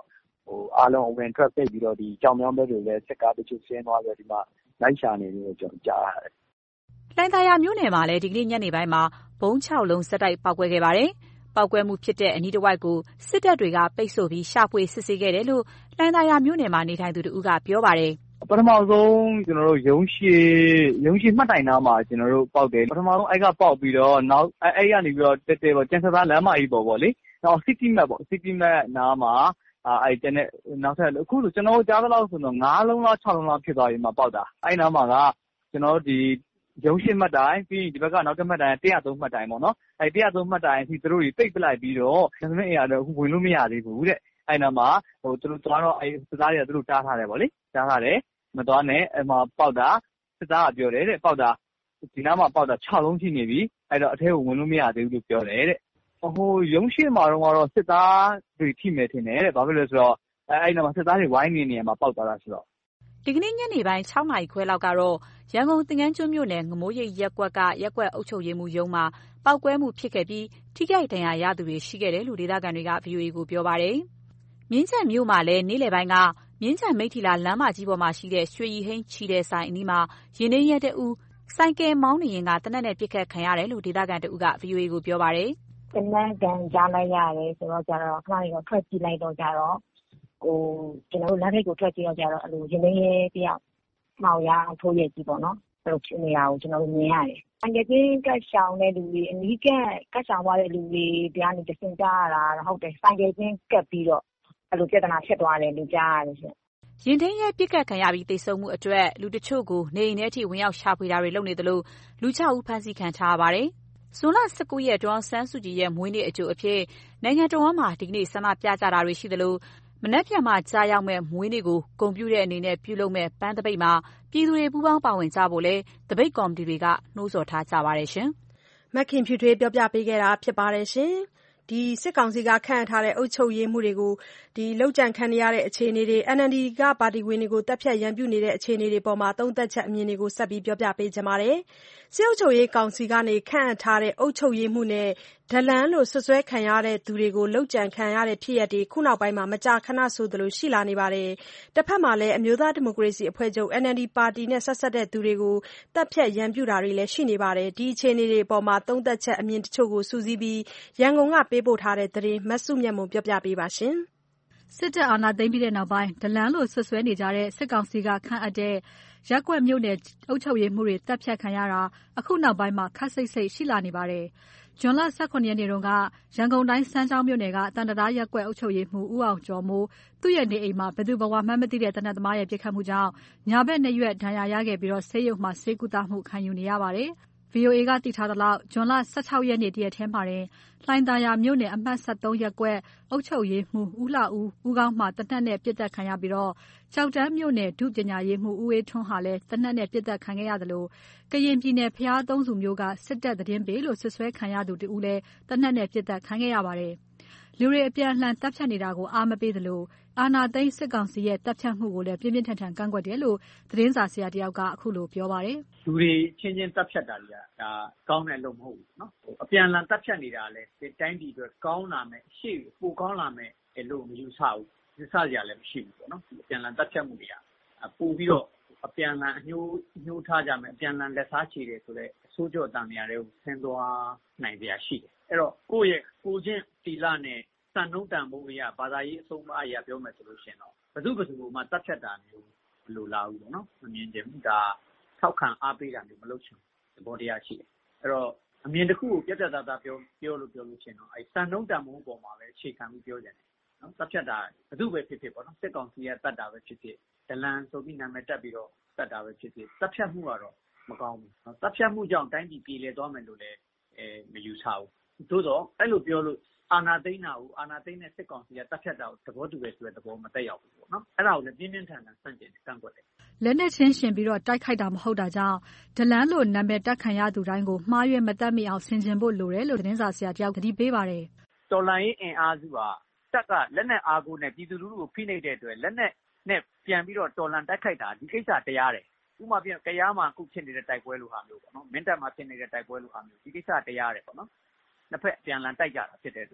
အားလုံးအဝင်ထွက်ပိတ်ပြီးတော့ဒီကြောင်မြောင်းဘက်တွေလည်းစစ်ကားတချို့ဆင်းသွားပြီးဒီမှာလိုက်ရှာနေတယ်ကျွန်တော်ကြားရတယ်။လှိုင်သာယာမြို့နယ်မှာလည်းဒီကနေ့ညနေပိုင်းမှာဗုံး6 လုံးဆက်တိုက်ပေါက်ကွဲခဲ့ပါတယ်။ပေါက်ကွဲမှုဖြစ်တဲ့အနီးတစ်ဝိုက်ကိုစစ်တပ်တွေကပိတ်ဆို့ပြီးရှာဖွေစစ်ဆေးခဲ့တယ်လို့လှိုင်သာယာမြို့နယ်မှာနေထိုင်သူတဦးကပြောပါတယ်ပထမဆုံးကျွန်တော်တို့ရုံးရှိမှတ်တိုင်နာမှာကျွန်တော်တို့ပေါက်တယ်ပထမဆုံးအဲ့ကပေါက်ပြီးတော့နောက်အဲ့ကနေပြီးတော့တဲပေါ့ကျန်စသားလမ်းမကြီးပေါ့လေနောက် City Map ပေါ့ City Map နားမှာအဲ့ကျန်တဲ့နောက်ထပ်အခုဆိုကျွန်တော်တို့ကြားသလောက်ဆိုတော့9 လုံးလား6 လုံးလားဖြစ်သွားပြီမှပေါက်တာအဲ့နားမှာကကျွန်တော်တို့ဒီရုံးရှိမှတ်တိုင်ပြီးဒီဘက်ကနောက်တစ်မှတ်တိုင်103မှတ်တိုင်ပေါ့နော်အဲ့103မှတ်တိုင်အထိသူတို့တွေပိတ်ပလိုက်ပြီးတော့ကျွန်တော်တို့အိမ်ကတော့အခုဝင်လို့မရသေးဘူးတဲ့အဲ့နားမှာသူတို့သွားတော့အဲ့စသားတွေကသူတို့တားထားတယ်ပေါ့လေတားထားတယ်မသွားနဲ့အဲ့မှာပေါက်တာစစ်သားကပြောတယ်တဲ့ပေါက်တာဒီနားမှာပေါက်တာ6 လုံးရှိနေပြီအဲ့တော့အထဲကိုဝင်လို့မရသေးဘူးလို့ပြောတယ်တဲ့ရုံးရှိမှာတော့စစ်သားတွေထိမယ်ထင်တယ်တဲ့ဘာဖြစ်လဲဆိုတော့အဲ့နားမှာစစ်သားတွေဝိုင်းနေမှာပေါက်သွားတာဆိုတော့ဒီကနေ့ညနေပိုင်း6 နာရီခွဲလောက်ကတော့ရန်ကုန်သင်္ကန်းကျွန်းမြို့နယ်ငမိုးရိပ်ရပ်ကွက်ကရပ်ကွက်အုပ်ချုပ်ရေးမှူးရုံးမှာပေါက်ကွဲမှုဖြစ်ခဲ့ပြီးထိခိုက်ဒဏ်ရာရသူတွေရှိခဲ့တယ်လို့ဒေသခံတွေက VOA ကိုပြောပါတယ်။မြင်းခြံမြို့မှာလည်းနေ့လယ်ပိုင်းကမြင်းခြံမိထ္ထီလာလမ်းမကြီးပေါ်မှာရှိတဲ့ရွှေရည်ဟိန်းချီတဲ့ဆိုင်အနီးမှာယာဉ်ထိန်းရဲတဦးဆိုင်ကယ်မောင်းနေရင်ကသေနတ်နဲ့ပစ်ခတ်ခံရတယ်လို့ဒေသခံတဦးက VOA ကိုပြောပါတယ်။သေနတ်ကန်ကြားလိုက်ရတယ်ဆိုတော့ကျတော့ခဏလေးတော့ထွက်ကြည့်လိုက်တော့ကျတော့ကျွန်တော်တို့လမ်းထိပ်ကိုထွက်ကြည့်တော့ကျတော့အဲ့လိုယာဉ်ထိန်းရဲတယောက်မှောက်ရထိုးရကြီးပေါ့နော်အဲ့လိုဖြစ်နေတာကိုကျွန်တော်တို့မြင်ရတယ်။ဆိုင်ကယ်ချင်းကတ်ရှောင်တဲ့လူတွေအနီးကတ်ရှောင်သွားတဲ့လူတွေတရားနေတစင်ကြားရတာဟုတ်တယ်ဆိုင်ကယ်ချင်းကတ်ပြီးတော့အဲ့လိုပြဿနာဖြစ်သွားတယ်လို့ကြားရတယ်ရှင်။ရင်ထင်းရဲပြစ်ကတ်ခံရပြီးတိတ်ဆုံမှုအတွက်လူတချို့ကိုနေအိမ်ထဲထိဝင်ရောက်ရှာဖွေတာတွေလုပ်နေသလိုလူ6 ဦးဖမ်းဆီးခံထားရပါတယ်။ဇွန်လ 19 ရက်ဒေါ်အောင်ဆန်းစုကြည်ရဲ့မွေးနေ့အကြိုအဖြစ်နိုင်ငံတော်မှာဒီကနေ့ဆန္ဒပြကြတာတွေရှိသလိုမနက်ဖြန်မှာကြားရောက်မဲ့မွေးနေ့ကိုဂုဏ်ပြုတဲ့အနေနဲ့ပြုလုပ်မဲ့ပန်းသပိတ်မှာပြည်သူတွေပူးပေါင်းပါဝင်ကြဖို့လဲသပိတ်ကော်မတီတွေကနှိုးဆော်ထားကြပါတယ်ရှင်။မခင်ဖြူထွေးပြောပြပေးခဲ့တာဖြစ်ပါတယ်ရှင်။ဒီစစ်ကောင်စီကခန့်အပ်ထားတဲ့အုပ်ချုပ်ရေးမှုတွေကိုလောက်ကျန်ခံနေရတဲ့အခြေအနေတွေ NLD ကပါတီဝင်တွေကိုတပ်ဖြတ်ရန်ပြုနေတဲ့အခြေအနေတွေပေါ်မှာသုံးသပ်ချက်အမြင်တွေကိုဆက်ပြီးပြောပြပေးကြပါမယ်။စစ်အုပ်ချုပ်ရေးကောင်စီကနေခန့်အပ်ထားတဲ့အုပ်ချုပ်ရေးမှုနဲ့ဒလန်လို့ဆွဆွဲခံရတဲ့သူတွေကိုလောက်ကျန်ခံရတဲ့ဖြစ်ရပ်တွေခုနောက်ပိုင်းမှာမကြာခဏဆိုသလိုရှိလာနေပါတယ်။တစ်ဖက်မှာလည်းအမျိုးသားဒီမိုကရေစီအဖွဲ့ချုပ် NLD ပါတီနဲ့ဆက်ဆက်တဲ့သူတွေကိုတပ်ဖြတ်ရန်ပြုတာတွေလည်းရှိနေပါတယ်။ဒီအခြေအနေတွေပေါ်မှာသုံးသပ်ချက်အမြင်တချို့ကိုစုစည်းပြီးရန်ကုန်ကပေးပို့ထားတဲ့သတင်းမစုမြတ်မွန်ပြောပြပေးပါရှင်။စစ်တပ်အာဏာသိမ်းပြီးတဲ့နောက်ပိုင်းဒလန်လို့ဆွဆွဲနေကြတဲ့စစ်ကောင်စီကခန့်အပ်တဲ့ရပ်ကွက်မြို့နယ်အုပ်ချုပ်ရေးမှုတွေတပ်ဖြတ်ခံရတာအခုနောက်ပိုင်းမှာခက်စိတ်စိတ်ရှိလာနေပါတယ်။ဇွန်လ 18 ရက်နေ့တုန်းကရန်ကုန်တိုင်းစမ်းချောင်းမြို့နယ်ကတန်တရာရပ်ကွက်အုပ်ချုပ်ရေးမှုဦးအောင်ကျော်မိုးသူ့ရဲ့နေအိမ်မှာဘယ်သူဘဝမှန်းမသိတဲ့တနက်သမားရဲ့ပြစ်ခတ်မှုကြောင့်ညာဘက်နှစ်ရွက်ဒဏ်ရာရခဲ့ပြီးဆေးရုံမှာဆေးကုသမှုခံယူနေရပါတယ်။ VOA ကသိထားသလောက်ဇွန်လ 16 ရက်နေ့တရက်ထဲမှာတင်လှိုင်သာယာမြို့နယ်အမှတ် 73 ရပ်ကွက်အုပ်ချုပ်ရေးမှူးဦးလှဦးဦးခေါင်းမှာသေနတ်နဲ့ပစ်သက်ခံရပြီးကြောက်တန်းမြို့နယ်ဒုပညာရေးမှူးဦးအေးထွန်းဟာလည်းသေနတ်နဲ့ပစ်သက်ခံခဲ့ရသလိုကရင်ပြည်နယ်ဖျားသုံးစုမျိုးကစစ်တပ်သတင်းပေးလို့ဆွဆွဲခံရသူတူဦးလည်းသေနတ်နဲ့ပစ်သက်ခံခဲ့ရပါတယ်။လူတွေအပြန်အလှန်တပ်ဖြတ်နေတာကိုအားမပေးသလိုအာဏာသိမ်းစစ်ကောင်စီရဲ့တပ်ဖြတ်မှုကိုလည်းပြင်းပြင်းထန်ထန်ကန့်ကွက်တယ်လို့သတင်းစာဆရာတယောက်ကအခုလိုပြောပါတယ်။လူတွေချင်းချင်းတပ်ဖြတ်တာတွေကဒါကောင်းတဲ့အလုပ်မဟုတ်ဘူးနော်။အပြန်အလှန်တပ်ဖြတ်နေတာလည်းဒီတိုင်းပြည်အတွက်ကောင်းလာမယ်ရှေ့ပိုကောင်းလာမယ်လို့မယူဆဘူး။ယူဆကြလည်းမရှိဘူးပေါ့နော်။အပြန်အလှန်တပ်ဖြတ်မှုတွေကပို့ပြီးတော့အပြန်အလှန်အညှိုးထားကြမယ်အပြန်အလှန်လက်စားချေတယ်ဆိုတော့အစိုးကြောတန်နေရာတွေကိုဆင်းသွားနိုင်ကြရှိတယ်။အဲ့တော့ကိုယ့်ရဲ့ကိုချင်းတီလာနဲ့စံနှုန်းတန်ဖို့အရာဘာသာရေးအဆုံးအမအရာပြောမယ်ဆိုလို့ရှိရင်တော့ဘယ်သူမှတတ်ဖြတ်တာမျိုးမလိုလားဘူးပေါ့နော်မမြင်ချင်ဘူးဒါထောက်ခံအားပေးတာမျိုးမလုပ်ချင်ဘူးသဘောတရားရှိတယ်အဲ့တော့အမြင်တစ်ခုကိုပြတ်ပြတ်သားသားပြောလို့ရှိရင်တော့အဲစံနှုန်းတန်ဖို့ပေါ်မှာပဲအခြေခံပြီးပြောကြတယ်နော်တတ်ဖြတ်တာဘယ်သူပဲဖြစ်ဖြစ်ပေါ့နော်စစ်ကောင်စီကတတ်တာပဲဖြစ်ဖြစ်ဒလန်ဆိုပြီးနာမည်တက်ပြီးတော့တတ်တာပဲဖြစ်ဖြစ်တတ်ဖြတ်မှုကတော့မကောင်းဘူးနော်တတ်ဖြတ်မှုကြောင့်တိုင်းပြည်ပြည်လည်သွားမယ်လို့လည်းမယူဆဘူးသို့တော့အဲ့လိုပြောလို့အာဏာသိမ်းတာကိုအာဏာသိမ်းတဲ့စစ်ကောင်စီကတပ်ဖြတ်တာကိုသဘောတူပဲဆိုတဲ့သဘောမတက်ရောက်ဘူးပေါ့နော်အဲ့ဒါကိုလည်းပြင်းပြင်းထန်ထန်ဆန့်ကျင်ကန့်ကွက်တယ်လက်နဲ့ချင်းရှင်ပြီးတိုက်ခိုက်တာမဟုတ်တာကြောင့်ဒလန်လို့နာမည်တက်ခံရသူတိုင်းကိုမှားရွေးမတတ်မိအောင်ဆင်ခြင်ဖို့လိုတယ်လို့သတင်းစာဆရာတယောက်သတိပေးပါတယ်တော်လှန်ရေးအင်အားစုကတပ်ကလက်နဲ့အားကိုနဲ့ပြည်သူလူထုကိုဖိနှိပ်တဲ့အတွက်လက်နဲ့ပြန်ပြီးတော့တော်လှန်တိုက်ခိုက်တာဒီကိစ္စတရားတယ်ဥပမာပြန်ကြားမှာအခုဖြစ်နေတဲ့တိုက်ပွဲလိုဟာမျိုးပေါ့နော်မင်းတပ်မှာဖြစ်နေတဲ့တိုက်ပွဲလိုဟာမျိုးဒီကိစ္စတရားတယ်ပေါ့နော်နှစ်ဖက်ပြန်လန်တိုက်ကြတာဖြစ်တဲ့အတွက်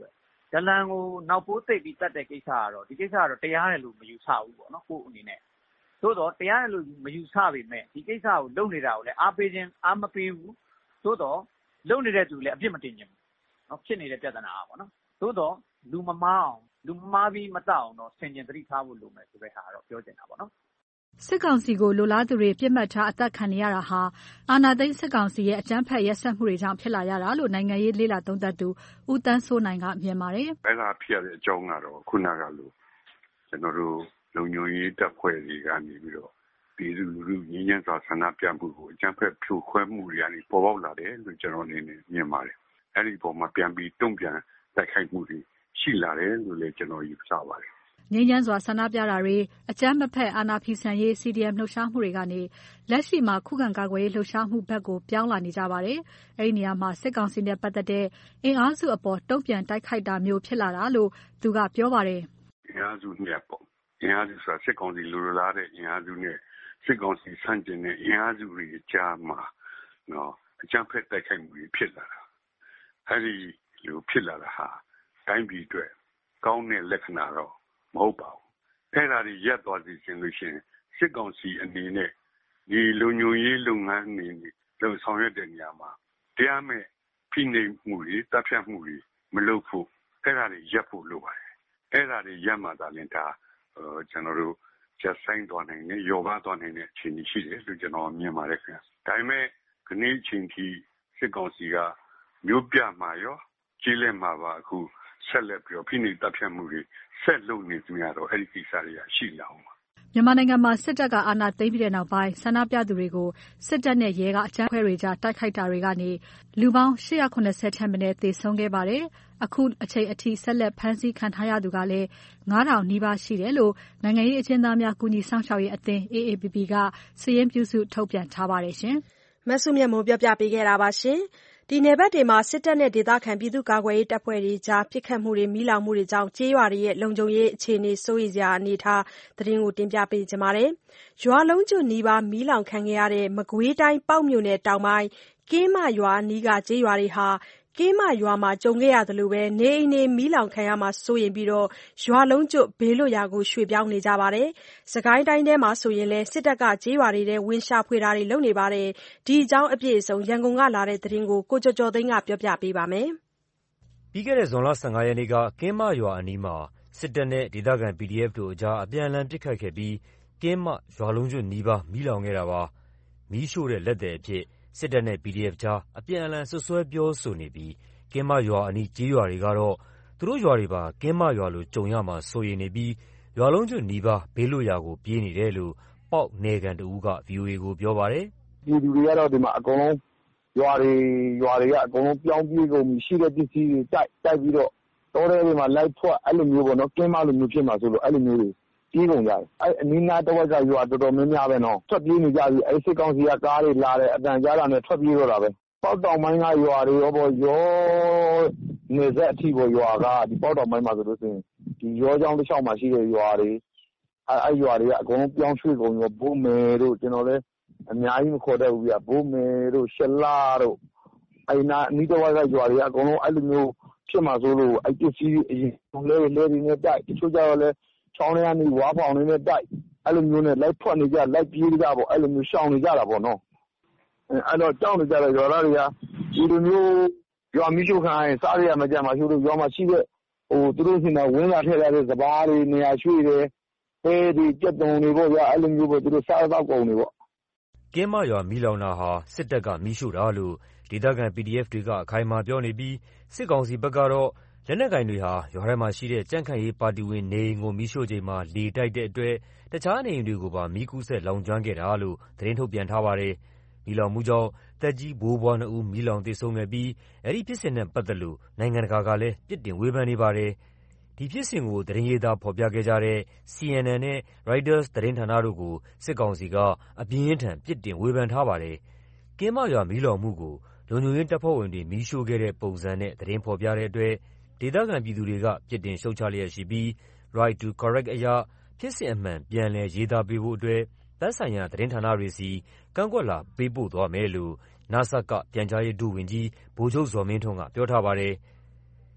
ဒလန်ကိုနောက်ပိုးသိပ်ပြီးတတ်တဲ့ကိစ္စကတော့ဒီကိစ္စကတော့တရားတယ်လို့မယူဆဘူးပေါ့နော်ကိုယ့်အနေနဲ့သို့တော့တရားတယ်လို့မယူဆပေမဲ့ဒီကိစ္စကိုလုပ်နေတာကိုလည်းအားမပေးဘူးသို့တော့လုပ်နေတဲ့သူလည်းအပြစ်မတင်ချင်ဘူးနော်ဖြစ်နေတဲ့ပြဿနာပေါ့နော်သို့တော့လူမမားပြီးမတတ်အောင်တော့ဆင်ခြင်သတိထားဖို့လိုမယ်ဆိုတဲ့ဟာတော့ပြောချင်တာပေါ့နော်စစ်ကောင်စီကိုလိုလားသူတွေပြစ်မှတ်ထားအသက်ခံနေရတာဟာအာဏာသိမ်းစစ်ကောင်စီရဲ့အကြမ်းဖက်ရက်စက်မှုတွေကြောင့်ဖြစ်လာရတာလို့နိုင်ငံရေးလေ့လာသုံးသပ်သူဦးသန်းစိုးနိုင်ကမြင်ပါတယ်။အဲ့ဒါဖြစ်ရတဲ့အကြောင်းကတော့ခုနကလိုကျွန်တော်တို့လုံခြုံရေးတပ်ဖွဲ့တွေကနေပြီးတော့ပြည်သူလူထုငြိမ်းချမ်းစွာဆန္ဒပြမှုကိုအကြမ်းဖက်ဖြိုခွဲမှုတွေကနေပေါ်ပေါက်လာတယ်လို့ကျွန်တော်အနေနဲ့မြင်ပါတယ်။အဲ့ဒီပုံမှာပြန်ပြီးတုံ့ပြန်တိုက်ခိုက်မှုတွေရှိလာတယ်လို့လည်းကျွန်တော်ယူဆပါတယ်ငြိမ်းချမ်းစွာဆန္ဒပြတာတွေအကြမ်းမဖက်အာဏာဖီဆန်ရေး CDM လှုပ်ရှားမှုတွေကနေလက်ရှိမှာခုခံကာကွယ်ရေးလှုပ်ရှားမှုဘက်ကိုပြောင်းလာနေကြပါတယ်။အဲဒီနေရာမှာစစ်ကောင်စီနဲ့ပတ်သက်တဲ့အင်အားစုအပေါ်တုံ့ပြန်တိုက်ခိုက်တာမျိုးဖြစ်လာတာလို့သူကပြောပါတယ်။အင်အားစုနဲ့ပေါ့။အင်အားစုဆိုတာစစ်ကောင်စီလိုလားတဲ့အင်အားစုနဲ့စစ်ကောင်စီဆန့်ကျင်တဲ့အင်အားစုတွေကြားမှာနော်အကြမ်းဖက်တိုက်ခိုက်မှုတွေဖြစ်လာတာ။အဲဒီလိုဖြစ်လာတာဟာတိုင်းပြည်အတွက်ကောင်းတဲ့လက္ခဏာတော့မဟုတ်ပါဘူး။အဲ့ဒါတွေရပ်သွားစီခြင်းလို့ရှိရင်စစ်ကောင်စီအနေနဲ့ဒီလုံခြုံရေးလုပ်ငန်းတွေလုံဆောင်ရွက်တဲ့နေရာမှာတရားမဲ့ဖိနှိပ်မှုတွေတပ်ဖြတ်မှုတွေမလုပ်ဖို့အဲ့ဒါတွေရပ်ဖို့လိုပါတယ်။အဲ့ဒါတွေရပ်မှသာလျှင်ဒါကျွန်တော်တို့ချက်ဆိုင်သွားနိုင်တယ်ယောဂသွားနိုင်တဲ့အခြေအနေရှိတယ်လို့ကျွန်တော်မြင်ပါတယ်ခင်ဗျ။ဒါပေမဲ့ခဏအချိန်ထိစစ်ကောင်စီကမျိုးပြမှာရောကြီးလက်မှာပါအခုဆက်လက်ပြီးဖိနှိပ်တပ်ဖြတ်မှုတွေဆက်လုပ်နေကြတော့အဲ့ဒီကိစ္စတွေကရှိလာအောင်ပါမြန်မာနိုင်ငံမှာစစ်တပ်ကအာဏာသိမ်းပြီးတဲ့နောက်ပိုင်းဆန္ဒပြသူတွေကိုစစ်တပ်နဲ့ရဲကအကြမ်းဖက်တွေကြားတိုက်ခိုက်တာတွေကနေလူပေါင်း890ထက်မနည်းသေဆုံးခဲ့ပါတယ်။အခုအချိန်အထိဆက်လက်ဖမ်းဆီးခံထားရသူကလည်း9000နီးပါးရှိတယ်လို့နိုင်ငံရေးအကျဉ်းသားများကူညီဆောင်ရှောက်ရေးအသင်း AAPP ကစာရင်းပြုစုထုတ်ပြန်ထားပါတယ်ရှင်။မဆုမြတ်မိုးပြောပြပေးခဲ့တာပါရှင်။ဒီနယ်ဘက်တွေမှာစစ်တပ်နဲ့ဒေသခံပြည်သူ့ကာကွယ်ရေးတပ်ဖွဲ့တွေကြားပစ်ခတ်မှုတွေမီးလောင်မှုတွေကြောင့်ကျေးရွာတွေရဲ့လုံခြုံရေးအခြေအနေစိုးရိမ်စရာအနေအထားသတင်းကိုတင်ပြပေးကြပါမယ်။ရွာလုံးကျွတ်နီးပါးမီးလောင်ခံခဲ့ရတဲ့မကွေးတိုင်းပေါက်မြို့နယ်တောင်ပိုင်းကင်းမရွာနီးကကျေးရွာတွေဟာကင်းမရွာမှာကြုံခဲ့ရသလိုပဲနေအိမ်တွေမီးလောင်ခံရမှာစိုးရင်ပြီးရွာလုံးကျွတ်ဘေးလွတ်ရာကိုရွှေ့ပြောင်းနေကြပါတယ်။စကိုင်းတိုင်းထဲမှာဆိုရင်လည်းစစ်တပ်ကကျေးရွာတွေထဲဝင်ရှာဖွေတာတွေလုပ်နေပါတယ်။ဒီအကြောင်းအပြည့်အစုံရန်ကုန်ကလာတဲ့သတင်းကိုကိုကျော်ကျော်သိန်းကပြောပြပေးပါမယ်။ပြီးခဲ့တဲ့ဇွန်လ15ရက်နေ့ကကင်းမရွာအနီးမှာစစ်တပ်နဲ့ဒေသခံ PDF တို့အကြားအပြန်အလှန်ပစ်ခတ်ခဲ့ပြီးကင်းမရွာလုံးကျွတ်နီးပါးမီးလောင်ခဲ့တာပါ။မီးရှို့တဲ့လက်သည်အဖြစ်စစ်တပ်နဲ့ PDF ကြားအပြန်အလှန်ဆွဆွဲပြောဆိုနေပြီးကင်းမရွာအနီးကျေးရွာတွေကတော့သူတို့ရွာတွေပါကင်းမရွာလိုကြုံရမှာစိုးရိမ်နေပြီးရွာလုံးကျွတ်နီးပါးဘေးလွတ်ရာကိုပြေးနေတယ်လို့ပေါက်နယ်ခံတဦးက VOA ကိုပြောပါတယ်။ဒီလူတွေကတော့ဒီမှာအကုန်လုံးရွာတွေကအကုန်လုံးပြောင်းပြေးကုန်ပြီရှိတဲ့ပစ္စည်းတွေတိုက်ပြီးတော့တောထဲတွေမှာလိုက်ထွက်အဲ့လိုမျိုးပေါ့နော်ကင်းမလိုမျိုးဖြစ်မှာဆိုလို့အဲ့လိုမျိုးတွေပြေးကုန်ကြတယ်အဲ့အနီးနားတစ်ဝက်ကရွာတော်တော်များများပဲနော်ထွက်ပြေးနေကြပြီအဲ့စစ်ကောင်စီကကားတွေလာတယ်အတန်ကြားတာနဲ့ထွက်ပြေးတော့တာပဲပေါက်တောင်ပိုင်းကရွာတွေရောပေါ့ရောနေဆက်အထိပေါ့ရွာကဒီပေါက်တောင်ပိုင်းမှာဆိုလို့ရှိရင်ဒီရောချောင်းတစ်လျှောက်မှာရှိတဲ့ရွာတွေအဲ့ရွာတွေကအကုန်လုံးပြောင်းရွှေ့ကုန်ရောဘိုးမယ်တို့ကျွန်တော်လည်းအများကြီးမခေါ်တတ်ဘူးပြဘိုးမယ်တို့ရှလာတို့အဲ့နာအနီးတစ်ဝက်ကရွာတွေကအကုန်လုံးအဲ့လိုမျိုးဖြစ်မှာဆိုလို့အဲ့ပစ္စည်းအရင်လဲတွေနဲ့တိုက်တချို့ကြတော့လဲချောင်းထဲကနေဝါဖောင်တွေနဲ့တိုက်အဲ့လိုမျိုးနဲ့လိုက်ဖွက်နေကြလိုက်ပြေးကြပေါ့အဲ့လိုမျိုးရှောင်နေကြတာပေါ့နော်အဲ့တော့ကြောက်နေကြတဲ့ရွာသားတွေကဒီလိုမျိုးရွာမီးရှို့ခံရင်စားရရမကြမှာရှိလို့ရွာမှာရှိတဲ့သူတို့ရှင်ကဝင်းလာထည့်ထားတဲ့စပါးတွေနေရာရွှေ့တယ်ဒီကြက်တုံတွေပေါ့ဗျာအဲ့လိုမျိုးပေါ့သူတို့စားတော့ကုန်တွေပေါ့ကင်းမရွာမီးလောင်တာဟာစစ်တပ်ကမီးရှို့တာလို့ဒေသခံ PDF တွေကအခိုင်အမာပြောနေပြီးစစ်ကောင်စီဘက်ကတော့လက်နက်ကိုင်တွေဟာရွာထဲမှာရှိတဲ့ကြံ့ခိုင်ရေးပါတီဝင်နေအိမ်ကိုမီးရှို့ချိန်မှာလေတိုက်တဲ့အတွက်တခြားနေအိမ်တွေကိုပါမီးကူးစက်လောင်ကျွမ်းခဲ့တာလို့သတင်းထုတ်ပြန်ထားပါတယ်။မီးလောင်မှုကြောင့်သက်ကြီးဘိုးဘွား2ဦးမီးလောင်သေဆုံးခဲ့ပြီးအဲဒီဖြစ်စဉ်နဲ့ပတ်သက်လို့နိုင်ငံတကာကလည်းပြစ်တင်ဝေဖန်နေပါတယ်။ဒီဖြစ်စဉ်ကိုသတင်းရေးသားဖော်ပြခဲ့ကြတဲ့ CNN နဲ့ Reuters သတင်းဌာနတို့ကိုစစ်ကောင်စီကအပြင်းအထန်ပြစ်တင်ဝေဖန်ထားပါတယ်။ကင်းမရွာမီးလောင်မှုကိုလုံခြုံရေးတပ်ဖွဲ့ဝင်တွေမီးရှို့ခဲ့တဲ့ပုံစံနဲ့သတင်းဖော်ပြတဲ့အတွက်ဒေသခံပြည်သူတွေကပြစ်တင်ရှုတ်ချလျက်ရှိပြီး Right to Correct အရဖြစ်စဉ်အမှန်ပြန်လည်ရေးသားပေးဖို့အတွက်သက်ဆိုင်ရာသတင်းဌာနတွေစီကန့်ကွက်လာပေးပို့သွားမယ်လို့နစကပြန်ကြားရေးဒုဝန်ကြီးဗိုလ်ချုပ်ဇော်မင်းထွန်းကပြောထားပါတယ်။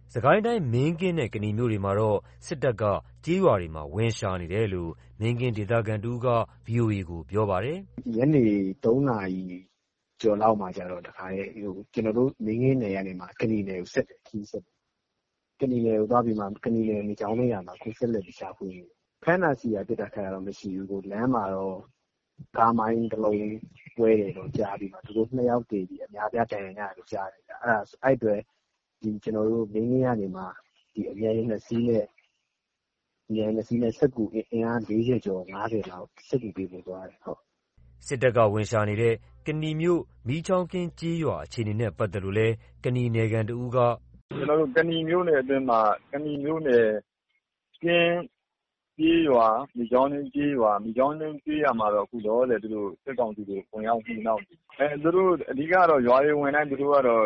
။စစ်ကိုင်းတိုင်းမင်းကင်းနဲ့ကနီမြို့တွေမှာတော့စစ်တပ်ကကျေးရွာတွေမှာဝင်ရှာနေတယ်လို့မင်းကင်းဒေသခံတဦးက VOA ကိုပြောပါတယ်။ညနေ3 နာရီကျော်လောက်မှာကျတော့တခါလေကျွန်တော်တို့မင်းကင်းနယ်ကနေမှကနီနယ်ကိုဆက်တယ်ခီးဆက်တယ်။ကနီနယ်ကိုသွားပြီးမှကနီနယ်နေကြောင်းနေရမှာခုဆက်လက်ပြီးရှာဖွေနေတယ်။ဖမ်းတာစီရပြစ်တာခါတော့မရှိဘူးကိုလမ်းမှာတော့ကားမိုင်းတစ်လုံးပွဲတယ်တော့ကြားပြီးမှသူတို့2 ယောက်တည်ပြီးအများပြတန်ရရတယ်လို့ကြားတယ်။အဲ့အတွက်ဒီကျွန်တော်တို့မင်းကင်းကနေမှဒီအများကြီး2 စီးနဲ့စက်ကူအင်အား40ကျော်50လောက်စက်ကူပေးပို့သွားတယ်ဟုတ်။စစ်တပ်ကဝင်ရှာနေတဲ့ကနီမြို့မီးချောင်းကင်းကျေးရွာအခြေအနေနဲ့ပတ်သက်လို့လဲကနီနယ်ခံတဦးကကျွန်တော်တို့ကနီမြို့နယ်အတွင်းမှာကနီမြို့နယ်ကင်းကျေးရွာမီးချောင်းကျေးရွာမှာတော့အခုတော့လေသူတို့စစ်ကောင်စီတွေဝင်ရောက်ပြီးနောက်သူတို့အဓိကတော့ရွာတွေဝင်တိုင်းသူတို့ကတော့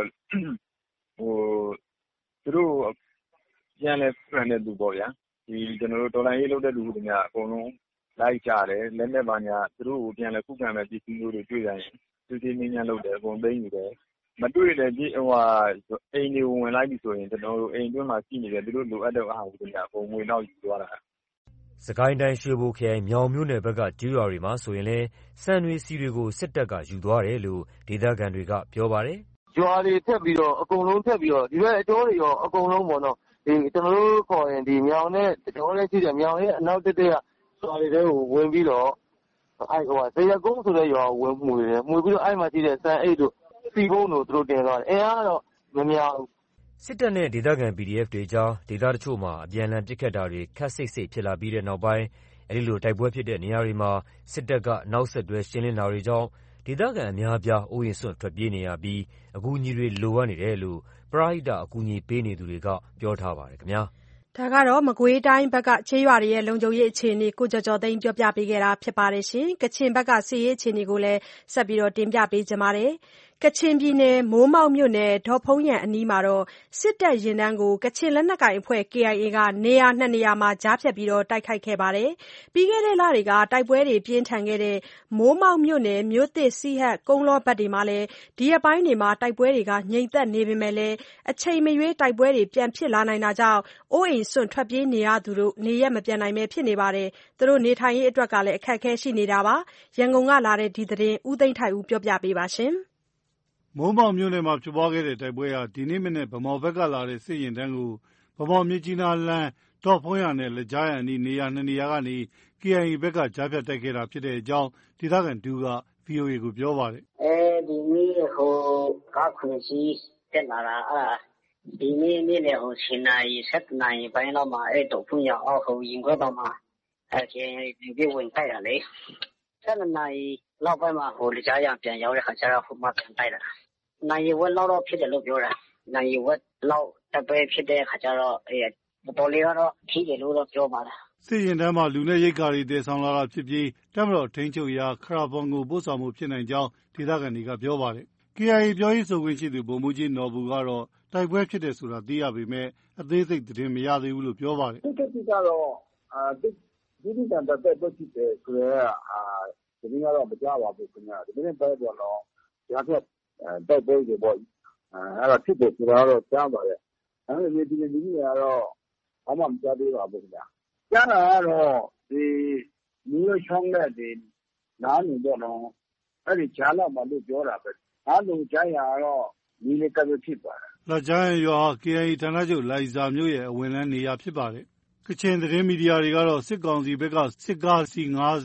သူတို့ပြန်လဲဖန်တဲ့သူပေါ့ဗျာဒီကျွန်တော်တို့ဒေါ်လာရေးလုပ်တဲ့လူတွေများအကုန်လုံးလိုက်ကြတယ်လက်နဲ့ပါညာသူတို့ကိုပြန်လဲခုခံမဲ့ပစ္စည်းမျိုးတွေတွေ့ကြရင်သူစီမင်းညာလုပ်တယ်အကုန်သိမ်းယူတယ်မတွေ့တဲ့ဒီအိမ်တွေဝင်လိုက်ပြီဆိုရင်ကျွန်တော်တို့အိမ်တွင်းမှာရှိနေတယ်သူတို့လိုအပ်တဲ့အားကိုအကုန်ငွေနောက်ယူသွားတာစကိုင်းတိုင်းရွှေဘိုခရိုင်မြောင်မြို့နယ်ဘက်ကကျေးရွာတွေမှာဆိုရင်လဲစံတွေစီတွေကိုစစ်တပ်ကယူသွားတယ်လို့ဒေသခံတွေကပြောပါတယ်ရွာတွေထက်ပြီးတော့အကုန်လုံးထက်ပြီးတော့ဒီဘက်အကျော်တွေရောအကုန်လုံးပေါ့နော်ဒီကျွန်တော်တို့ခေါ်ရင်ဒီမြောင်နဲ့အကျော်လေးရှိတယ်မြောင်ရဲ့အနောက်တက်တဲ့ရွာတွေကိုဝင်ပြီးတော့ဇေယကုန်းဆိုတဲ့ရွာကိုဝင်မှုတယ်မှုပြီးတော့အဲ့မှာရှိတဲ့စံအိတ်တို့စီဘုံတို့သူတို့တင်သွားတယ်အင်အားတော့မများဘူးစစ်တပ်နဲ့ဒေသခံ PDF တွေကြားဒေသတချို့မှာအပြန်အလှန်ပစ်ခတ်တာတွေခပ်စိတ်စိတ်ဖြစ်လာပြီးတဲ့နောက်ပိုင်းအဲဒီလိုတိုက်ပွဲဖြစ်တဲ့နေရာတွေမှာစစ်တပ်ကနောက်ဆက်တွဲရှင်းလင်းတာတွေကြောင့်ဒေသခံအများအပြားအိုးအိမ်စွန့်ထွက်ပြေးနေရပြီးအကူအညီတွေလိုအပ်နေတယ်လို့ပရဟိတအကူအညီပေးနေသူတွေကပြောထားပါတယ်ခင်ဗျာဒါကတော့မကွေးတိုင်းဘက်ကချေးရွာတွေရဲ့လုံခြုံရေးအခြေအနေကိုကြော်ကြော်သိန်းပြောပြပေးခဲ့တာဖြစ်ပါတယ်ရှင်။ကချင်ဘက်ကစစ်ရေးအခြေအနေကိုလည်းဆက်ပြီးတင်ပြပေးကြပါမယ်။ကချင်ပြည်နယ်မိုးမောက်မြို့နယ်ဒေါ့ဖုန်းယန်အနီးမှာစစ်တပ်ယာဉ်တန်းကိုကချင်လက်နက်ကိုင်အဖွဲ့ KIA ကနေရာ2 နေရာမှာကြားဖြတ်ပြီးတိုက်ခိုက်ခဲ့ပါတယ်။ပြီးခဲ့တဲ့လတွေကတိုက်ပွဲတွေပြင်းထန်ခဲ့တဲ့မိုးမောက်မြို့နယ်မြို့သစ်စီဟတ်ကုန်းလောဘက်တွေမှာလည်းဒီရက်ပိုင်းတွေမှာတိုက်ပွဲတွေငြိမ်သက်နေပေမဲ့လည်းအချိန်မရွေးတိုက်ပွဲတွေပြန်ဖြစ်လာနိုင်တာကြောင့်အိုးအိမ်စွန့်ထွက်ပြေးနေရသူတို့နေရပ်မပြန်နိုင်ပဲဖြစ်နေပါတယ်။သူတို့နေထိုင်ရေးအတွက်လည်းအခက်အခဲရှိနေတာပါ။ရန်ကုန်ကလာတဲ့ဒီသတင်းဦးသိန်းထိုက်ဦးပြောပြပေးပါရှင်။မိုးမောက်မြို့နယ်မှာဖြစ်ပွားခဲ့တဲ့တိုက်ပွဲဟာဒီနေ့မနေ့ဗမော်ဘက်ကလာတဲ့စစ်ရင်တန်းကိုဗမော်မြစ်ကြီးနားလမ်းဒေါ့ဖုန်းရနဲ့လက်ကြားရန်နေရာ2 နေရာကနေ KIA ဘက်ကကြားဖြတ်တိုက်ခဲ့တာဖြစ်တဲ့အကြောင်းဒေသခံတူက VOA ကိုပြောပါတယ်ဒီနေ့ကားခွန်စီတက်လာတာဒီနေ့နေ့လယ်10 နာရီ7 နာရီပိုင်းလောက်မှာဒေါ့ဖုန်းရအောက်ရင်ခွဲပေါ်မှာKIA ဒီဝင်တိုက်တာလေ7 နာရီလောက်ပိုင်းမှာလက်ကြားရပြန်ရောက်တဲ့ခါကျတော့ဟိုမှာပြန်တိုက်တာနိုင်ရဝက်လောက်တော့ဖြစ်တယ်လို့ပြောတာနိုင်ရဝက်လောက်တပွဲဖြစ်တဲ့ခါကျတော့တော်လေးကတော့ထိတယ်လို့တော့ပြောပါလားစစ်ရင်တန်းမှာလူနဲ့ရိတ်ကားတွေတည်ဆောင်လာတာဖြစ်ပြီးတပ်မတော်ထိန်းချုပ်ရာခရာဘွန်ကိုပို့ဆောင်မှုဖြစ်နိုင်ကြောင်းဒေသခံတွေကပြောပါတယ်။ KIA ပြောရေးဆိုခွင့်ရှိသူဗိုလ်မှူးကြီးနော်ဘူကတော့တိုက်ပွဲဖြစ်တယ်ဆိုတာသိရပေမဲ့အသေးစိတ်သတင်းမရသေးဘူးလို့ပြောပါတယ်။ဒီကတော့ဒီတန်တဲ့တက်ဖြစ်တယ်ဆိုတော့ဒီနေ့ကတော့မကြပါဘူးခင်ဗျာဒီနေ့ပဲတော့ကြားဖြတ်တိုက်ပွဲတွေပေါ့အဲ့ဒါဖြစ်တယ်ဆိုတာတော့ကြားပါတယ်အဲ့ဒီဒီနေ့ကတော့ဘာမှမကြားသေးပါဘူးခင်ဗျာကြားတာကတော့ဒီမျိုးချောင်းနဲ့ဒီနားနေတော့အဲ့ဒီကြားလာမှလို့ပြောတာပဲအားလုံးကြားရတော့ဒီနေ့ကပဲဖြစ်ပါတယ်လက်ကြားရရွာ KIA ဌာနချုပ်လိုက်ဇာမြို့ရဲ့အဝင်လန်းနေရာဖြစ်ပါတယ်ကချင်သတင်းမီဒီယာတွေကတော့စစ်ကောင်စီဘက်ကစစ်ကားစီ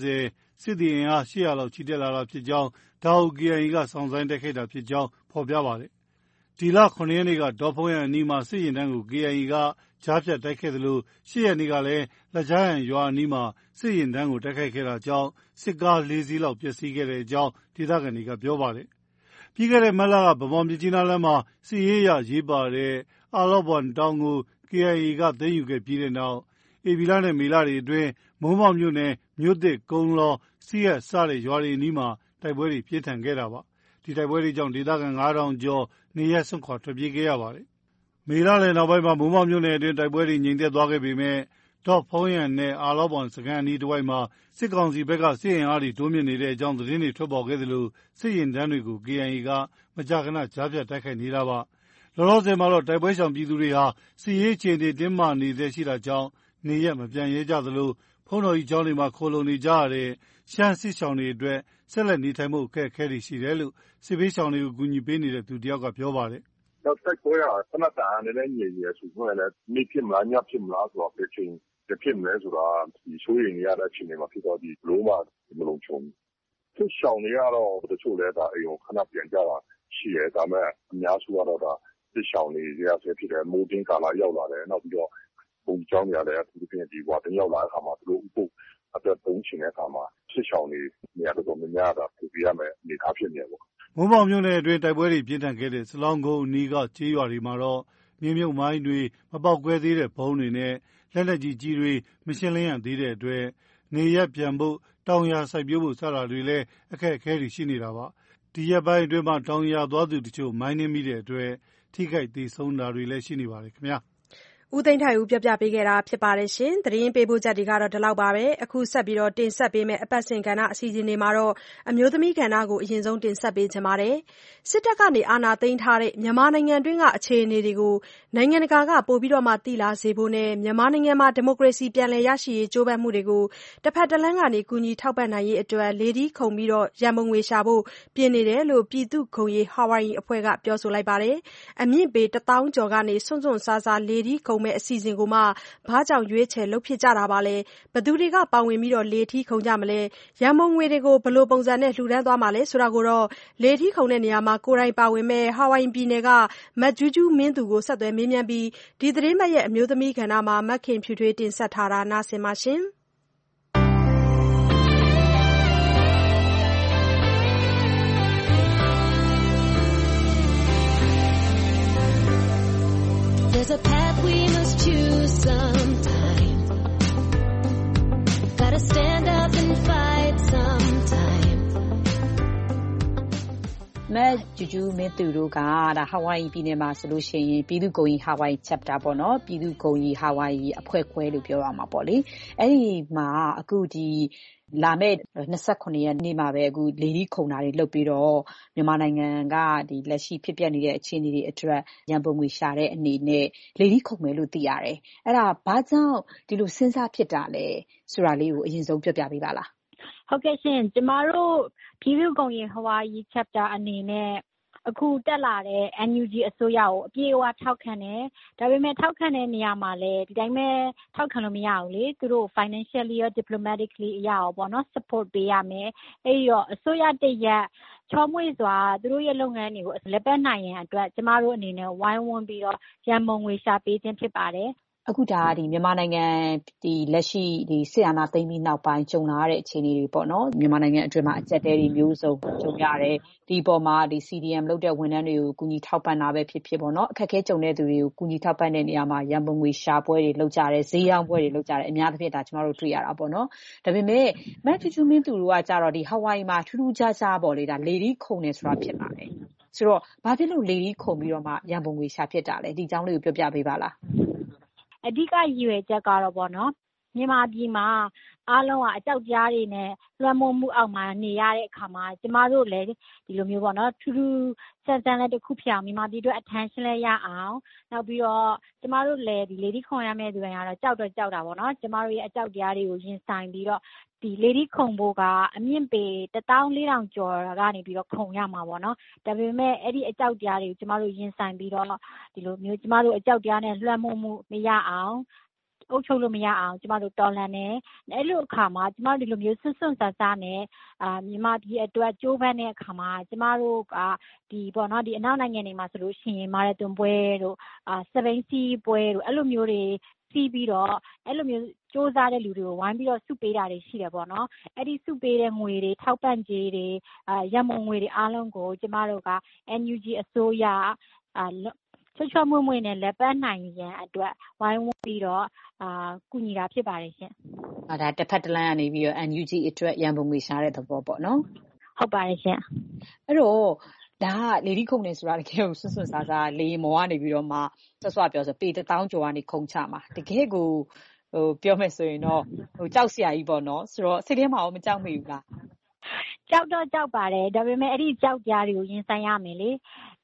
50စစ်သည်အင်အား800လောက်ချီတက်လာတာဖြစ်ကြောင်းဒါဟု KIA ကစောင့်ဆိုင်းတိုက်ခိုက်တာဖြစ်ကြောင်းဖော်ပြပါတယ်။ဒီလ9 ရက်နေ့ကဒေါ့ဖုန်းရန်အနီးမှာစစ်ရင်တန်းကို KIA ကကြားဖြတ်တိုက်ခဲ့သလို10 ရက်နေ့ကလည်းလက်ကြားရန်ရွာအနီးမှာစစ်ရင်တန်းကိုတိုက်ခိုက်ခဲ့တာကြောင့်စစ်ကား4 စီးလောက်ပျက်စီးခဲ့တဲ့အကြောင်းဒေသခံတွေကပြောပါတယ်။ပြီးခဲ့တဲ့မတ်လကဗမော်မြစ်ကြီးနားလမ်းမှာစစ်ရေးရေးပါတဲ့အာလော့ဘွမ်တောင်ကို KIA ကသိမ်းယူခဲ့ပြီးတဲ့နောက်ဧပြီလနဲ့မေလတွေအတွင်းမိုးမောက်မြို့နယ်မြို့သစ်ကုန်းလောစီးရစတဲ့ရွာတွေအနီးမှာတိုက်ပွဲတွေပြင်းထန်ခဲ့တာပါဒီတိုက်ပွဲတွေကြောင့်ဒေသခံ9000ကျော်နေရပ်စွန့်ခွာထွက်ပြေးခဲ့ရပါတယ်မေလလည်းနောက်ပိုင်းမှာမိုးမောက်မြို့နယ်အတွင်းတိုက်ပွဲတွေငြိမ်သက်သွားခဲ့ပေမဲ့ဒေါ့ဖုန်းရန်နဲ့အာလော့ဘွမ်စကန်အနီးတစ်ဝိုက်မှာစစ်ကောင်စီဘက်ကစစ်ရင်အားတွေတိုးမြင့်နေတဲ့အကြောင်းသတင်းတွေထွက်ပေါ်ခဲ့သလိုစစ်ရင်တန်းတွေကို KIA ကမကြာခဏကြားဖြတ်တိုက်ခိုက်နေတာပါလောလောဆယ်မှာတော့တိုက်ပွဲရှောင်ပြည်သူတွေဟာစစ်ရေးအခြေအနေတင်းမာနေသေးရှိတာကြောင့်နေရက်မပြန်ရဲကြသလိုဘုန်းတော်ကြီးကျောင်းတွေမှာခိုလုံနေကြရတဲ့ရှမ်းစစ်ရှောင်တွေအတွက်ဆက်လက်နေထိုင်မှုအခက်အခဲတွေရှိတယ်လို့စစ်ဘေးရှောင်တွေကိုကူညီပေးနေတဲ့သူတယောက်ကပြောပါတယ်။တိုက်ပွဲကခဏတာနည်းနည်းငြိမ်နေဆိုတော့လည်းနေ့ဖြစ်မလားညဖြစ်မလားဆိုတော့ဖြစ်မလဲဆိုတာဒီဆိုရင်ရတဲ့အချိန်တွေမှာဖြစ်တော့ဒီလုံးဝမလုံခြုံဘူးစစ်ရှောင်တွေကတော့တချို့လည်းဒါအိမ်ကိုခဏပြန်ကြတာရှိတယ်ဒါပေမဲ့အများစုကတော့ဒါစစ်ရှောင်တွေရဆဲဖြစ်တယ်မိုးတင်းကာလရောက်လာတယ်နောက်ပြီးတော့ဘုံကျောင်းတွေလည်းအထူးသဖြင့်ဒီဝါတင်ရောက်လာတဲ့အခါမှာသူတို့ဥပုပ်အတွက်ပုံချင်တဲ့အခါမှာစစ်ရှောင်တွေနေရာတော်တော်များများတာပြပြရမယ်အနေထားဖြစ်နေပေါ့မုံမောင်မြို့နယ်အတွင်းတိုက်ပွဲတွေပြင်းထန်ခဲ့တဲ့စလောင်းကုန်းအနီးကကျေးရွာတွေမှာတော့မြေမြုပ်မိုင်းတွေမပေါက်ကွဲသေးတဲ့ဘုံတွေနဲ့လက်နက်ကြီးတွေမရှင်းလင်းရသေးတဲ့အတွက်နေရက်ပြန်ဖို့တောင်ယာစိုက်ပျိုးဖို့စတာတွေလည်းအခက်အခဲတွေရှိနေတာပါဒီရက်ပိုင်းအတွင်းမှာတောင်ယာသွားသူတချို့မိုင်းနှင်းမိတဲ့အတွက်ထိခိုက်သေးဆုံးတာတွေလည်းရှိနေပါတယ်ခင်ဗျာဦးသိန်းထိုက်ဦးပြောပြပေးခဲ့တာဖြစ်ပါတယ်ရှင်။သတင်းပေးပို့ချက်တွေကတော့ဒီလောက်ပါပဲ။အခုဆက်ပြီးတင်ဆက်ပေးမယ့်အပတ်စဉ်ကဏ္ဍအစီအစဉ်တွေမှာတော့အမျိုးသမီးကဏ္ဍကိုအရင်ဆုံးတင်ဆက်ပေးချင်ပါတယ်။စစ်တပ်ကနေအာဏာသိမ်းထားတဲ့မြန်မာနိုင်ငံတွင်းကအခြေအနေတွေကိုနိုင်ငံတကာကပိုပြီးသိလာစေဖို့နဲ့မြန်မာနိုင်ငံမှာဒီမိုကရေစီပြန်လည်ရရှိရေးကြိုးပမ်းမှုတွေကိုတစ်ဖက်တစ်လမ်းကနေကူညီထောက်ပံ့နိုင်ရေးအတွက်လေထီးခုန်ပြီးရန်ပုံငွေရှာဖို့ပြင်နေတယ်လို့ပြည်သူ့ခုံရေးဟာဝိုင်ယီအဖွဲ့ကပြောဆိုလိုက်ပါတယ်။အမြင့်ပေ1000ကျော်ကနေစွန့်စားစားလေထီးခုန်မဲ့အစီအစဉ်ကိုမှဘာကြောင့်ရွေးချယ်လုပ်ဖြစ်ကြတာပါလဲဘယ်သူတွေကပါဝင်ပြီးလေထီးခုန်ကြမလဲရန်ပုံငွေတွေကိုဘယ်လိုပုံစံနဲ့လှူဒန်းသွားမှာလဲဆိုတာကိုတော့လေထီးခုန်တဲ့နေရာမှာကိုယ်တိုင်ပါဝင်မဲ့ဟာဝိုင်ယီပြည်နယ်ကမတ်ကျူးကျူးမင်းသူကိုဆက်သွယ်မေးမြန်းပြီးဒီသတင်းပတ်ရဲ့အမျိုးသမီးကဏ္ဍမှာမခင်ဖြူထွေးတင်ဆက်ထားတာနားဆင်ပါရှင် There's a path we must choose sometime. Gotta stand up and fight sometime. မတ်ကျူးကျူးမင်းသူတို့ကဒါဟာဝိုင်ယီပြည်နယ်မှာဆိုလို့ရှိရင်ပြည်သူ့ဂုဏ်ကြီးဟာဝိုင်ယီ chapter ပေါ့နော်ပြည်သူ့ဂုဏ်ကြီးဟာဝိုင်ယီအဖွဲ့ခွဲလို့ပြောရမှာပေါ့လေအဲ့ဒီမှာအခုဒီလာမဲ့29ရက်နေ့မှာပဲအခုလေဒီခုံတာတွေလုပ်ပြီးတော့မြန်မာနိုင်ငံကဒီလက်ရှိဖြစ်ပျက်နေတဲ့အခြေအနေတွေအတွက်ရန်ပုံငွေရှာတဲ့အနေနဲ့လေဒီခုံမယ်လို့သိရတယ်အဲ့ဒါဘာကြောင့်ဒီလိုစဉ်းစားဖြစ်တာလဲဆိုတာလေးကိုအရင်ဆုံးပြောပြပေးပါလားဟုတ်ကဲ့ရှင်ကျမတို့ပြည်သူ့ဂုဏ်ကြီးဟာဝိုင်ယီ chapter အနေနဲ့အခုတက်လာတဲ့ NUG အစိုးရကိုအပြည့်အဝထောက်ခံတယ်ဒါပေမဲ့ထောက်ခံတဲ့နေရာမှာလည်းဒီတိုင်းပဲထောက်ခံလို့မရဘူးလေသူတို့ financially ရော diplomatically အရာရောပေါ့နော် support ပေးရမယ်အဲ့တော့အစိုးရတရက်ချောမွေ့စွာသူတို့ရဲ့လုပ်ငန်းတွေကိုလက်ပတ်နိုင်ရန်အတွက်ကျမတို့အနေနဲ့ဝိုင်းဝန်းပြီးတော့ရန်ပုံငွေရှာပေးခြင်းဖြစ်ပါတယ်အခုဒါဒီမြန်မာနိုင်ငံဒီလက်ရှိဒီစစ်အာဏာသိမ်းပြီးနောက်ပိုင်းကြုံလာရတဲ့အခြေအနေတွေပေါ့နော်မြန်မာနိုင်ငံအတွင်းမှာအကျပ်တဲတွေမျိုးစုံကြုံရတယ်ဒီပေါ်မှာဒီ CDM လုပ်တဲ့ဝန်ထမ်းတွေကိုကူညီထောက်ပံ့တာပဲဖြစ်ဖြစ်ပေါ့နော်အခက်အခဲကြုံတဲ့သူတွေကိုကူညီထောက်ပံ့တဲ့နေရာမှာရန်ပုံငွေရှာပွဲတွေလုပ်ကြတယ်ဈေးရောင်းပွဲတွေလုပ်ကြတယ်အများသဖြင့်ဒါကျမတို့တွေ့ရတာပေါ့နော်ဒါပေမဲ့မတ်ချူချူမင်းသူတို့ကကြတော့ဒီဟာဝိုင်မှာထူးထူးခြားခြားပေါ့လေဒါလေဒီခုံနေဆိုတာဖြစ်ပါတယ်ဆိုတော့ဘာဖြစ်လို့လေဒီခုံပြီးတော့မှရန်ပုံငွေရှာဖြစ်တာလဲဒီအကြောင်းလေးကိုပြောပြပေးပါလားအဓိကရည်ရွယ်ချက်ကတော့ပေါ့နော်မြန်မာပြည်မှာအားလုံးကအကြောက်ကြားတွေနဲ့လွှမ်းမိုးမှုအောက်မှာနေရတဲ့အခါမှာကျမတို့လည်းဒီလိုမျိုးပေါ့နော်ထူးထူးဆန်းဆန်းလည်းတစ်ခုဖြစ်အောင်မြန်မာပြည်အတွက် attention လည်းရအောင်နောက်ပြီးတော့ကျမတို့လည်းဒီ lady ခုံရမယ့်သူတွေကတော့ကြောက်တာပေါ့နော်ကျမတို့ရဲ့အကြောက်တရားတွေကိုရင်ဆိုင်ပြီးတော့ဒီ lady ခုံဖို့ကအမြင့်ပေ14000ကျော်ကနေပြီးတော့ခုံရမှာပေါ့နော်ဒါပေမဲ့အဲ့ဒီအကြောက်တရားတွေကိုကျမတို့ရင်ဆိုင်ပြီးတော့ဒီလိုမျိုးကျမတို့အကြောက်တရားနဲ့လွှမ်းမိုးမှုမရအောင်အုပ်ချုပ်လို့မရအောင်ကျမတို့တော်လှန်နေအဲ့လိုအခါမှာကျမတို့ဒီလိုမျိုးဆွတ်ဆာနဲ့မြန်မာပြည်အတွက်ကြိုးပမ်းတဲ့အခါမှာကျမတို့ကဒီပေါ့နော်ဒီအနောက်နိုင်ငံတွေမှာဆိုလို့ရှိရင်မာရသွန်ပွဲတို့စပိန်စီပွဲတို့အဲ့လိုမျိုးတွေစီးပြီးတော့အဲ့လိုမျိုးစူးစမ်းတဲ့လူတွေကိုဝိုင်းပြီးတော့စုပေးတာတွေရှိတယ်ပေါ့နော်အဲ့ဒီစုပေးတဲ့ငွေတွေထောက်ပံ့ကြေးတွေရန်ပုံငွေတွေအားလုံးကိုကျမတို့က NUG အစိုးရချွတ်မွေ့နဲ့လက်ပတ်နိုင်ရန်အတွက်ဝိုင်းဝန်းပြီးတော့ကူညီတာဖြစ်ပါတယ်ရှင်။ဒါတစ်ဖက်တစ်လမ်းကနေပြီးတော့ NUG အတွက်ရန်ပုံငွေရှာတဲ့သဘောပေါ့နော်။ဟုတ်ပါတယ်ရှင်။အဲ့တော့ဒါကလေဒီခုံနေဆိုတာတကယ်ကိုဆွတ်စားစားလေမော်ကနေပြီးတော့မှဆွပြောဆိုပေ1000ကျော်ကနေခုံချမှာတကယ်ကိုပြောမယ်ဆိုရင်တော့ကြောက်စရာကြီးပေါ့နော်ဆိုတော့စိတ်ထဲမှာမကြောက်မိဘူးလားကြောက်တော့ကြောက်ပါတယ်ဒါပေမဲ့အဲ့ဒီကြောက်ကြားတွေကိုရင်ဆိုင်ရမယ်လေ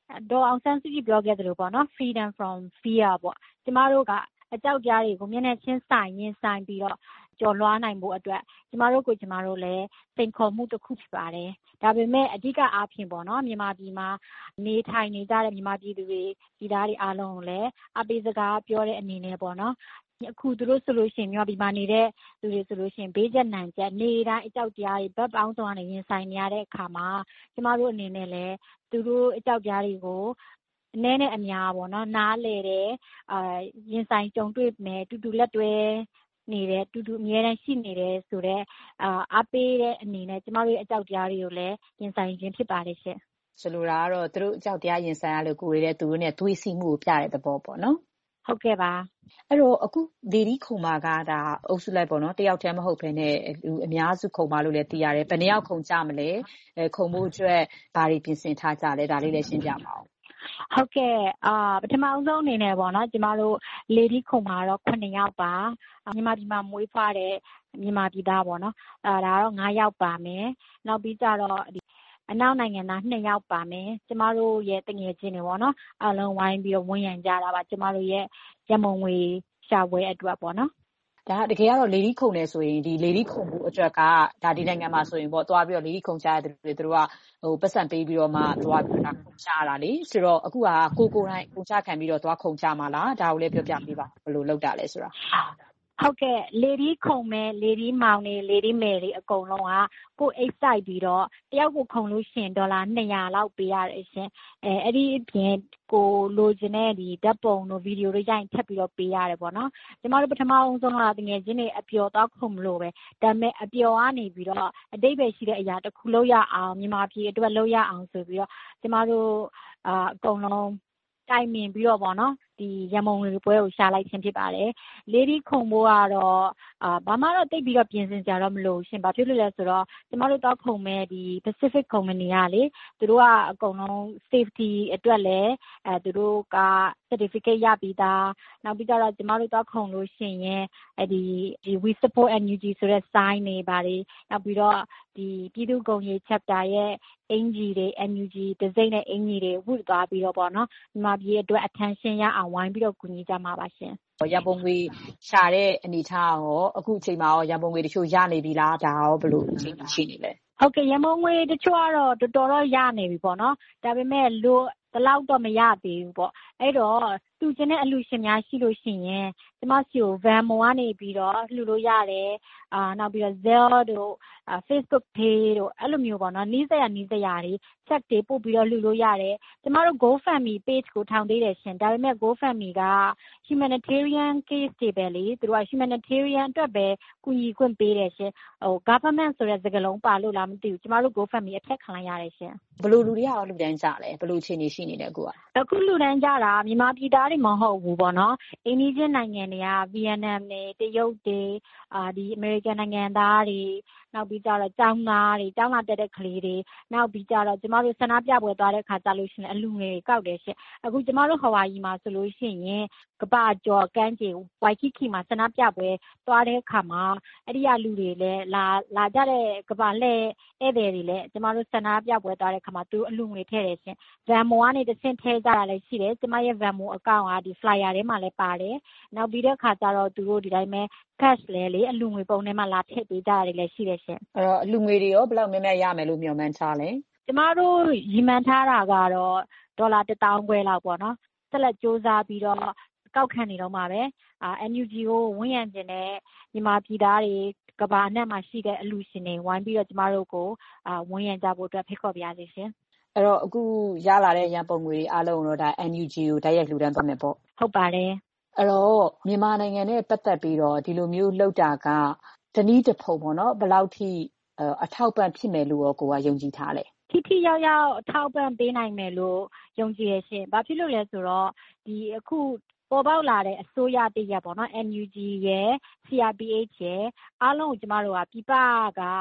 ဒေါ်အောင်ဆန်းစုကြည်ပြောခဲ့သလိုပေါ့နော် freedom from fear ပေါ့ကျမတို့ကအကြောက်တရားတွေကိုမျက်နှာချင်းဆိုင်ရင်ဆိုင်ပြီးတော့ကျော်လွှားနိုင်ဖို့အတွက်ကျမတို့လည်းစိန်ခေါ်မှုတစ်ခုဖြစ်ပါတယ်ဒါပေမဲ့အဓိကအားဖြင့်ပေါ့နော်မြန်မာပြည်မှာနေထိုင်နေကြတဲ့မြန်မာပြည်သူတွေပြည်သားတွေအားလုံးကိုလည်းအပေးစကားပြောတဲ့အနေနဲ့ပေါ့နော်အခုသူတို့ဆိုလို့ရှိရင်မြန်မာပြည်မှာနေတဲ့သူတွေဆိုလို့ရှိရင်ဘေးကျပ်နံကျပ်နေတိုင်းအကြောက်တရားတွေဘက်ပေါင်းစုံကနေရင်ဆိုင်နေရတဲ့အခါမှာကျမတို့အနေနဲ့လည်းသူတို့အကြောက်တရားတွေကိုအနည်းနဲ့အများပေါ့နော်နားလေတယ်ရင်ဆိုင်ကြုံတွေ့မယ်တူတူလက်တွဲနေတယ်တူတူအများတန်းရှိနေတယ်ဆိုတော့အားပေးတဲ့အနေနဲ့ကျမတို့ရဲ့အကြောက်တရားတွေကိုလည်းရင်ဆိုင်ခြင်းဖြစ်ပါတယ်ရှင့်ဆိုလိုတာကတော့သူတို့အကြောက်တရားရင်ဆိုင်ရလို့ကိုယ်ရတဲ့သူတို့နဲ့သွေးစီမှုကိုပြတဲ့သဘောပေါ့နော်ဟုတ်ကဲ့ပါအဲ့တော့အခုလေဒီခုံမာကဒါအုပ်စုလိုက်ပေါ့နော်တယောက်တည်းမဟုတ်ဘဲနဲ့လူအများစုခုံမာလို့လည်းသိရတယ်ဘယ်နှယောက်ခုံကြမလဲခုံမှုအတွက်ဘာတွေပြင်ဆင်ထားကြလဲဒါလေးလည်းရှင်းပြပါဦးဟုတ်ကဲ့ပထမဆုံးအနေနဲ့ပေါ့နော်ကျမတို့လေဒီခုံမှာတော့9ယောက်ပါမြန်မာပြည်မှာမွေးဖွားတဲ့မြန်မာပြည်သားပေါ့နော်ဒါတော့9ယောက်ပါမယ်နောက်ပြီးကြတော့အနောက်နိုင်ငံသား2ယောက်ပါမယ်ကျမတို့ရဲ့တငယ်ချင်းတွေပေါ့နော်အလုံးဝိုင်းပြီးတော့ဝန်ရံကြတာပါကျမတို့ရဲ့ရမုံငွေရှာပွဲအတွက်ပေါ့နော်ဒါတကယ်ကတော့လေဒီခုံနေဆိုရင်ဒီလေဒီခုံမှုအတွက်ကဒါဒီနိုင်ငံမှာဆိုရင်ပေါ့သွားပြီးတော့လေဒီခုံချရတယ်သူတို့ကပတ်စံပေးပြီးတော့မှသွားပြီးတော့ခုံချရတာလေဆိုတော့အခုကကိုတိုင်းခုံချခံပြီးတော့သွားခုံချမှာလားဒါကိုလည်းပြောပြပေးပါဘယ်လိုလုပ်တာလဲဆိုတာဟုတ်ကဲ့လေဒီခုံမဲ့လေဒီမောင်နေလေဒီမယ်တွေအကုန်လုံးကကိုအိတ်ဆိုင်ပြီးတော့တယောက်ကိုခုံလို့ရှိရင်$200လောက်ပေးရတယ်ရှင်အဲ့ဒီအပြင်ကိုလိုချင်တဲ့ဒီဓာတ်ပုံတို့ဗီဒီယိုတို့ရိုက်ထပ်ပြီးတော့ပေးရတယ်ပေါ့နော်ကျမတို့ပထမအောင်ဆုံးကတကယ်ချင်းတွေအပျော်တော့ခုံမလို့ပဲဒါပေမဲ့အပျော်ကနေပြီးတော့အတိတ်ပဲရှိတဲ့အရာတစ်ခုလုပ်ရအောင်မြန်မာပြည်အတွက်လုပ်ရအောင်ဆိုပြီးတော့ကျမတို့အကုန်လုံးတိုင်ပင်ပြီးတော့ပေါ့နော်ဒီရမုံငွေပွဲကိုရှာလိုက်ခြင်းဖြစ်ပါတယ်လေဒီခုံဖို့ကတော့ဘာမှတော့တိတ်ပြီးတော့ပြင်ဆင်ကြတော့မလို့ရှင်ဘာဖြစ်လို့လဲဆိုတော့ကျမတို့တော့ခုံမဲ့ဒီ Pacific Company ကလေသူတို့ကအကုန်လုံး safety အတွက်လည်းသူတို့က certificate ရပြီးသားနောက်ပြီးတော့ကျမတို့တော့ခုံလို့ရှင်ရင်ဒီ we support NUG ဆိုတဲ့ sign တွေပါတယ်နောက်ပြီးတော့ဒီပြည်သူ့ဂုဏ်ရေး chapter ရဲ့အင်ဂျီတွေ NUG ဒဇိမ့်နဲ့အင်ဂျီတွေဝတ်သွားပြီးတော့ပေါ့နော်မြန်မာပြည်အတွက် attention ရအောင်ဝိုင်းပြီးတော့ကူညီကြမှာပါရှင်ရန်ပုံငွေရှာတဲ့အနေထားရောအခုအချိန်မှာရောရန်ပုံငွေတချို့ရနေပြီလားဒါရောဘယ်လိုအချိန်ရှိနေလဲဟုတ်ကဲ့ရန်ပုံငွေတချို့ကတော့တော်တော်ရနေပြီပေါ့နော်ဒါပေမဲ့လို့ဒီလောက်တော့မရသေးဘူးပေါ့အဲ့တော့သူကျင်တဲ့အလှူရှင်များရှိလို့ရှိရင်ကျမစီကို Venmo ကနေပြီးတော့လှူလို့ရတယ်နောက်ပြီးတော့ Zelle တို့Facebook Pay တို့အဲ့လိုမျိုးပေါ့နော်နီးစပ်ရတွေ check တွေပို့ပြီးတော့လှူလို့ရတယ်ကျမတို့ GoFundMe page ကိုထောင်သေးတယ်ရှင်ဒါပေမဲ့ GoFundMe က humanitarian case တွေပဲလေသူတို့က humanitarian အတွက်ပဲကူညီခွင့်ပေးတယ်ရှင်government ဆိုတဲ့စကားလုံးပါလို့လားမသိဘူးကျမတို့ GoFundMe အထက်ခံလိုက်ရတယ်ရှင်ဘယ်လိုလူတွေရောလူတန်းကြလဲဘယ်လိုအခြေအနေရှိနေလဲအခုလူတန်းကြတာမြန်မာပြည်သားတွေမဟုတ်ဘူးပေါ့နော်အိန္ဒိယနိုင်ငံတွေကဗီယက်နမ်တွေတရုတ်တွေဒီအမေရိကန်နိုင်ငံသားတွေနောက်ပြီးကြတော့ကျောင်းသားတွေကျောင်းလာတက်တဲ့ကလေးတွေနောက်ပြီးကြတော့ကျမတို့ဆန္ဒပြပွဲသွားတဲ့ခါကြလို့ရှိရင်အလူငွေကောက်တယ်ရှင့်အခုကျမတို့ဟဝါရီမှာဆိုလို့ရှိရင်ကပ္ပကျော်ကန်းကျေဝိုင်ခိမှာဆန္ဒပြပွဲသွားတဲ့ခါမှာအဲ့ဒီကလူတွေလည်းလာကြတဲ့ကပ္ပလှည့်ဧည့်သည်တွေလည်းကျမတို့ဆန္ဒပြပွဲသွားတဲ့ခါမှာသူအလူငွေထည့်တယ်ရှင့် Venmo ကနေတစ်ဆင့်ထည့်ကြတာလည်းရှိတယ်ကျမရဲ့ Venmo account ကဒီ flyer ထဲမှာလည်းပါတယ်နောက်ပြီးတဲ့ခါကျတော့သူတို့ဒီတိုင်းပဲ cash လဲလေအလူငွေပုံထဲမှာလာထည့်ပေးကြရတယ်လည်းရှိတယ်ရှင်အဲ့တော့အလူငွေတွေရောဘယ်လောက်များများရမယ်လို့မျှော်မှန်းထားလဲကျမတို့ရည်မှန်းထားတာကတော့$1,500လောက်ပေါ့နော်ဆက်လက်စူးစမ်းပြီးတော့ကောက်ခံနေတော့မှာပဲNUG ကိုဝန်ရံကျင်တဲ့မြန်မာပြည်သားတွေကဘာအနှံ့မှာရှိတဲ့အလူရှင်တွေဝိုင်းပြီးတော့ကျမတို့ကိုဝန်ရံကြဖို့အတွက်ဖိတ်ခေါ်ပါရစေရှင်အဲ့တော့အခုရလာတဲ့ရန်ပုံငွေတွေအားလုံးတော့ဒါ NUG ကိုတိုက်ရိုက်လှူဒန်းသွားမယ်ပေါ့ဟုတ်ပါတယ်အဲ့တော့မြန်မာနိုင်ငံနဲ့ပတ်သက်ပြီးတော့ဒီလိုမျိုးလှုပ်တာကတနည်းတစ်ဖုံပေါ့နော်ဘယ်လောက်ထိအထောက်ပံ့ဖြစ်မယ်လို့ကိုကယုံကြည်ထားလဲထိရောက်အထောက်ပံ့ပေးနိုင်မယ်လို့ယုံကြည်ရရှင်ဘာဖြစ်လို့လဲဆိုတော့ဒီအခုပေါ်ပေါက်လာတဲ့အစိုးရတရက်ပေါ့နော် NUG ရယ် CRPH ရယ်အားလုံးကိုကျမတို့ကပြပက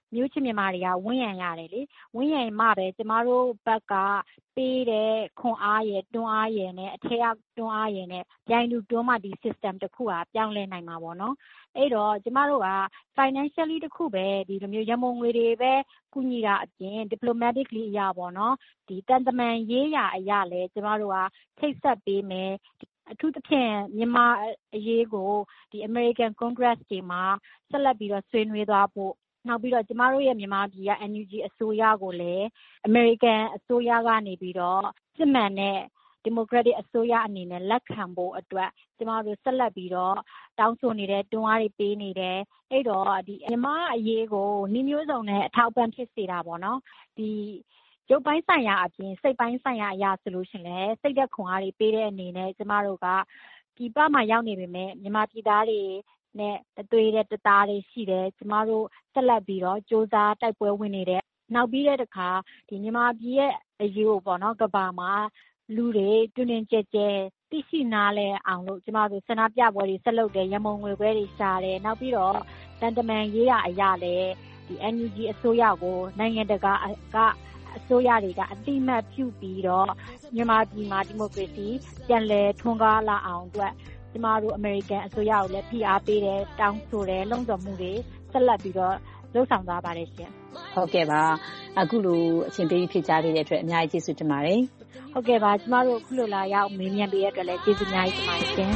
မျိုးချစ်မြန်မာတွေကဝန်းရံရတယ်လေဝန်းရံမှပဲကျမတို့ဘက်ကပေးတဲ့ခွန်အားရယ်တွန်းအားရယ်နဲ့အထက်ကတွန်းအားရယ်နဲ့ပြိုင်တူတွန်းမှဒီ system တစ်ခုကပြောင်းလဲနိုင်မှာပေါ့နော်အဲ့တော့ကျမတို့က financially တစ်ခုပဲဒီလိုမျိုးရမုံငွေတွေပဲကူညီတာအပြင် diplomatically အရာပေါ့နော်ဒီတန်တမန်ရေးရာအရာလဲကျမတို့ကထိတ်ဆက်ပေးမယ်အထူးသဖြင့်မြန်မာအရေးကိုဒီ American Congress တွေမှာဆက်လက်ပြီးတော့ဆွေးနွေးသွားဖို့နောက်ပြီးတော့ကျမတို့ရဲ့မြန်မာပြည်က NUG အစိုးရကိုလည်း American အစိုးရကနေပြီးတော့စစ်မှန်တဲ့ Democratic အစိုးရအနေနဲ့လက်ခံဖို့အတွက်ကျမတို့ဆက်လက်ပြီးတော့တောင်းဆိုနေတဲ့တွန်းအားတွေပေးနေတယ်အဲ့တော့ဒီမြန်မာအရေးကိုနှီးမျိုးစုံနဲ့အထောက်ပံ့ဖြစ်စေတာပေါ့နော်ဒီရုပ်ပိုင်းဆိုင်ရာအပြင်စိတ်ပိုင်းဆိုင်ရာအရာဆိုလို့ရှိရင်လည်းစိတ်သက်ခွန်အားတွေပေးတဲ့အနေနဲ့ကျမတို့ကပြည်ပမှာရောက်နေပေမဲ့မြန်မာပြည်သားတွေနဲ့တသွေးတဲ့တသားတွေရှိတယ်ကျမတို့ဆက်လက်ပြီးတော့စ조사တိုက်ပွဲဝင်နေတယ်နောက်ပြီးတဲ့အခါဒီမြန်မာပြည်ရဲ့အရေးကိုပေါ့နော်ကဘာမှာလူတွေတွင်တွင်ကြဲကြဲသိရှိနားလဲအောင်လို့ကျမတို့ဆန္ဒပြပွဲတွေဆက်လုပ်တယ်ရမုံငွေပွဲတွေရှာတယ်နောက်ပြီးတော့တန်တမန်ရေးရအရာလဲဒီ NUG အစိုးရကိုနိုင်ငံတကာကအစိုးရတွေကအတိမတ်ပြုပြီးတော့မြန်မာပြည်မှာဒီမိုကရေစီပြန်လည်ထွန်းကားလာအောင်အတွက်ကျမတို့ American အစိုးရကိုလည်းဖိအားပေးတယ်တောင်းဆိုတယ်လုံခြုံမှုတွေဆက်လက်ပြီးတော့လှုပ်ဆောင်သွားပါတယ်ရှင်ဟုတ်ကဲ့ပါအခုလိုအချိန်ပေးဖြစ်ကြတဲ့အတွက်အများကြီးကျေးဇူးတင်ပါတယ်ဟုတ်ကဲ့ပါကျမတို့အခုလိုလာရောက်မေးမြန်းပေးရတဲ့အတွက်လည်းကျေးဇူးအများကြီးတင်ပါတယ်ရှင်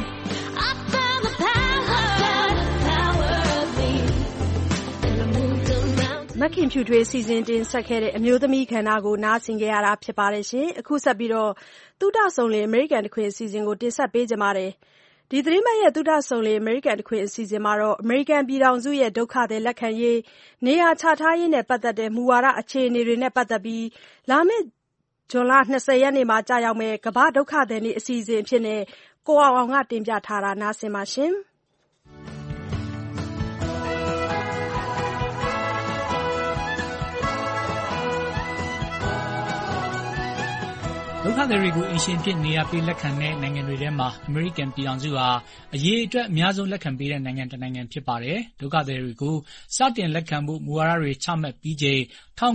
မခင်ဖြူထွေးစီစဉ်တင်ဆက်ခဲ့တဲ့အမျိုးသမီးခန္ဓာကိုနားဆင်ကြရတာဖြစ်ပါတယ်ရှင်အခုဆက်ပြီးတော့သုဒဆုံလေအမေရိကန်တခွင်အစီအစဉ်ကိုတင်ဆက်ပေးကြပါမယ်ဒီသတင်းပတ်ရဲ့သုဒဆုံလေအမေရိကန်တခွင်အစီအစဉ်မှာတော့အမေရိကန်ပြည်ထောင်စုရဲ့ဒုက္ခသည်လက်ခံရေးနေရာချထားရေးနဲ့ပတ်သက်တဲ့မူဝါဒအခြေအနေတွေနဲ့ပတ်သက်ပြီးလာမယ့်ဇွန်လ20ရက်နေ့မှာကြာရောက်မယ့်ကမ္ဘာဒုက္ခသည်နေ့အစီအစဉ်အဖြစ်နဲ့ကိုအောင်ကတင်ပြထားတာနားဆင်ပါရှင်ဒုက္ခသည်တွေကိုအရှင်ဖြစ်နေရပေးလက်ခံတဲ့နိုင်ငံတွေထဲမှာအမေရိကန်ပြည်ထောင်စုဟာအရေးအတွက်အများဆုံးလက်ခံပေးတဲ့နိုင်ငံတစ်နိုင်ငံဖြစ်ပါတယ်။ဒုက္ခသည်တွေကိုစတင်လက်ခံဖို့မူဝါဒတွေချမှတ်ပြီးချိန်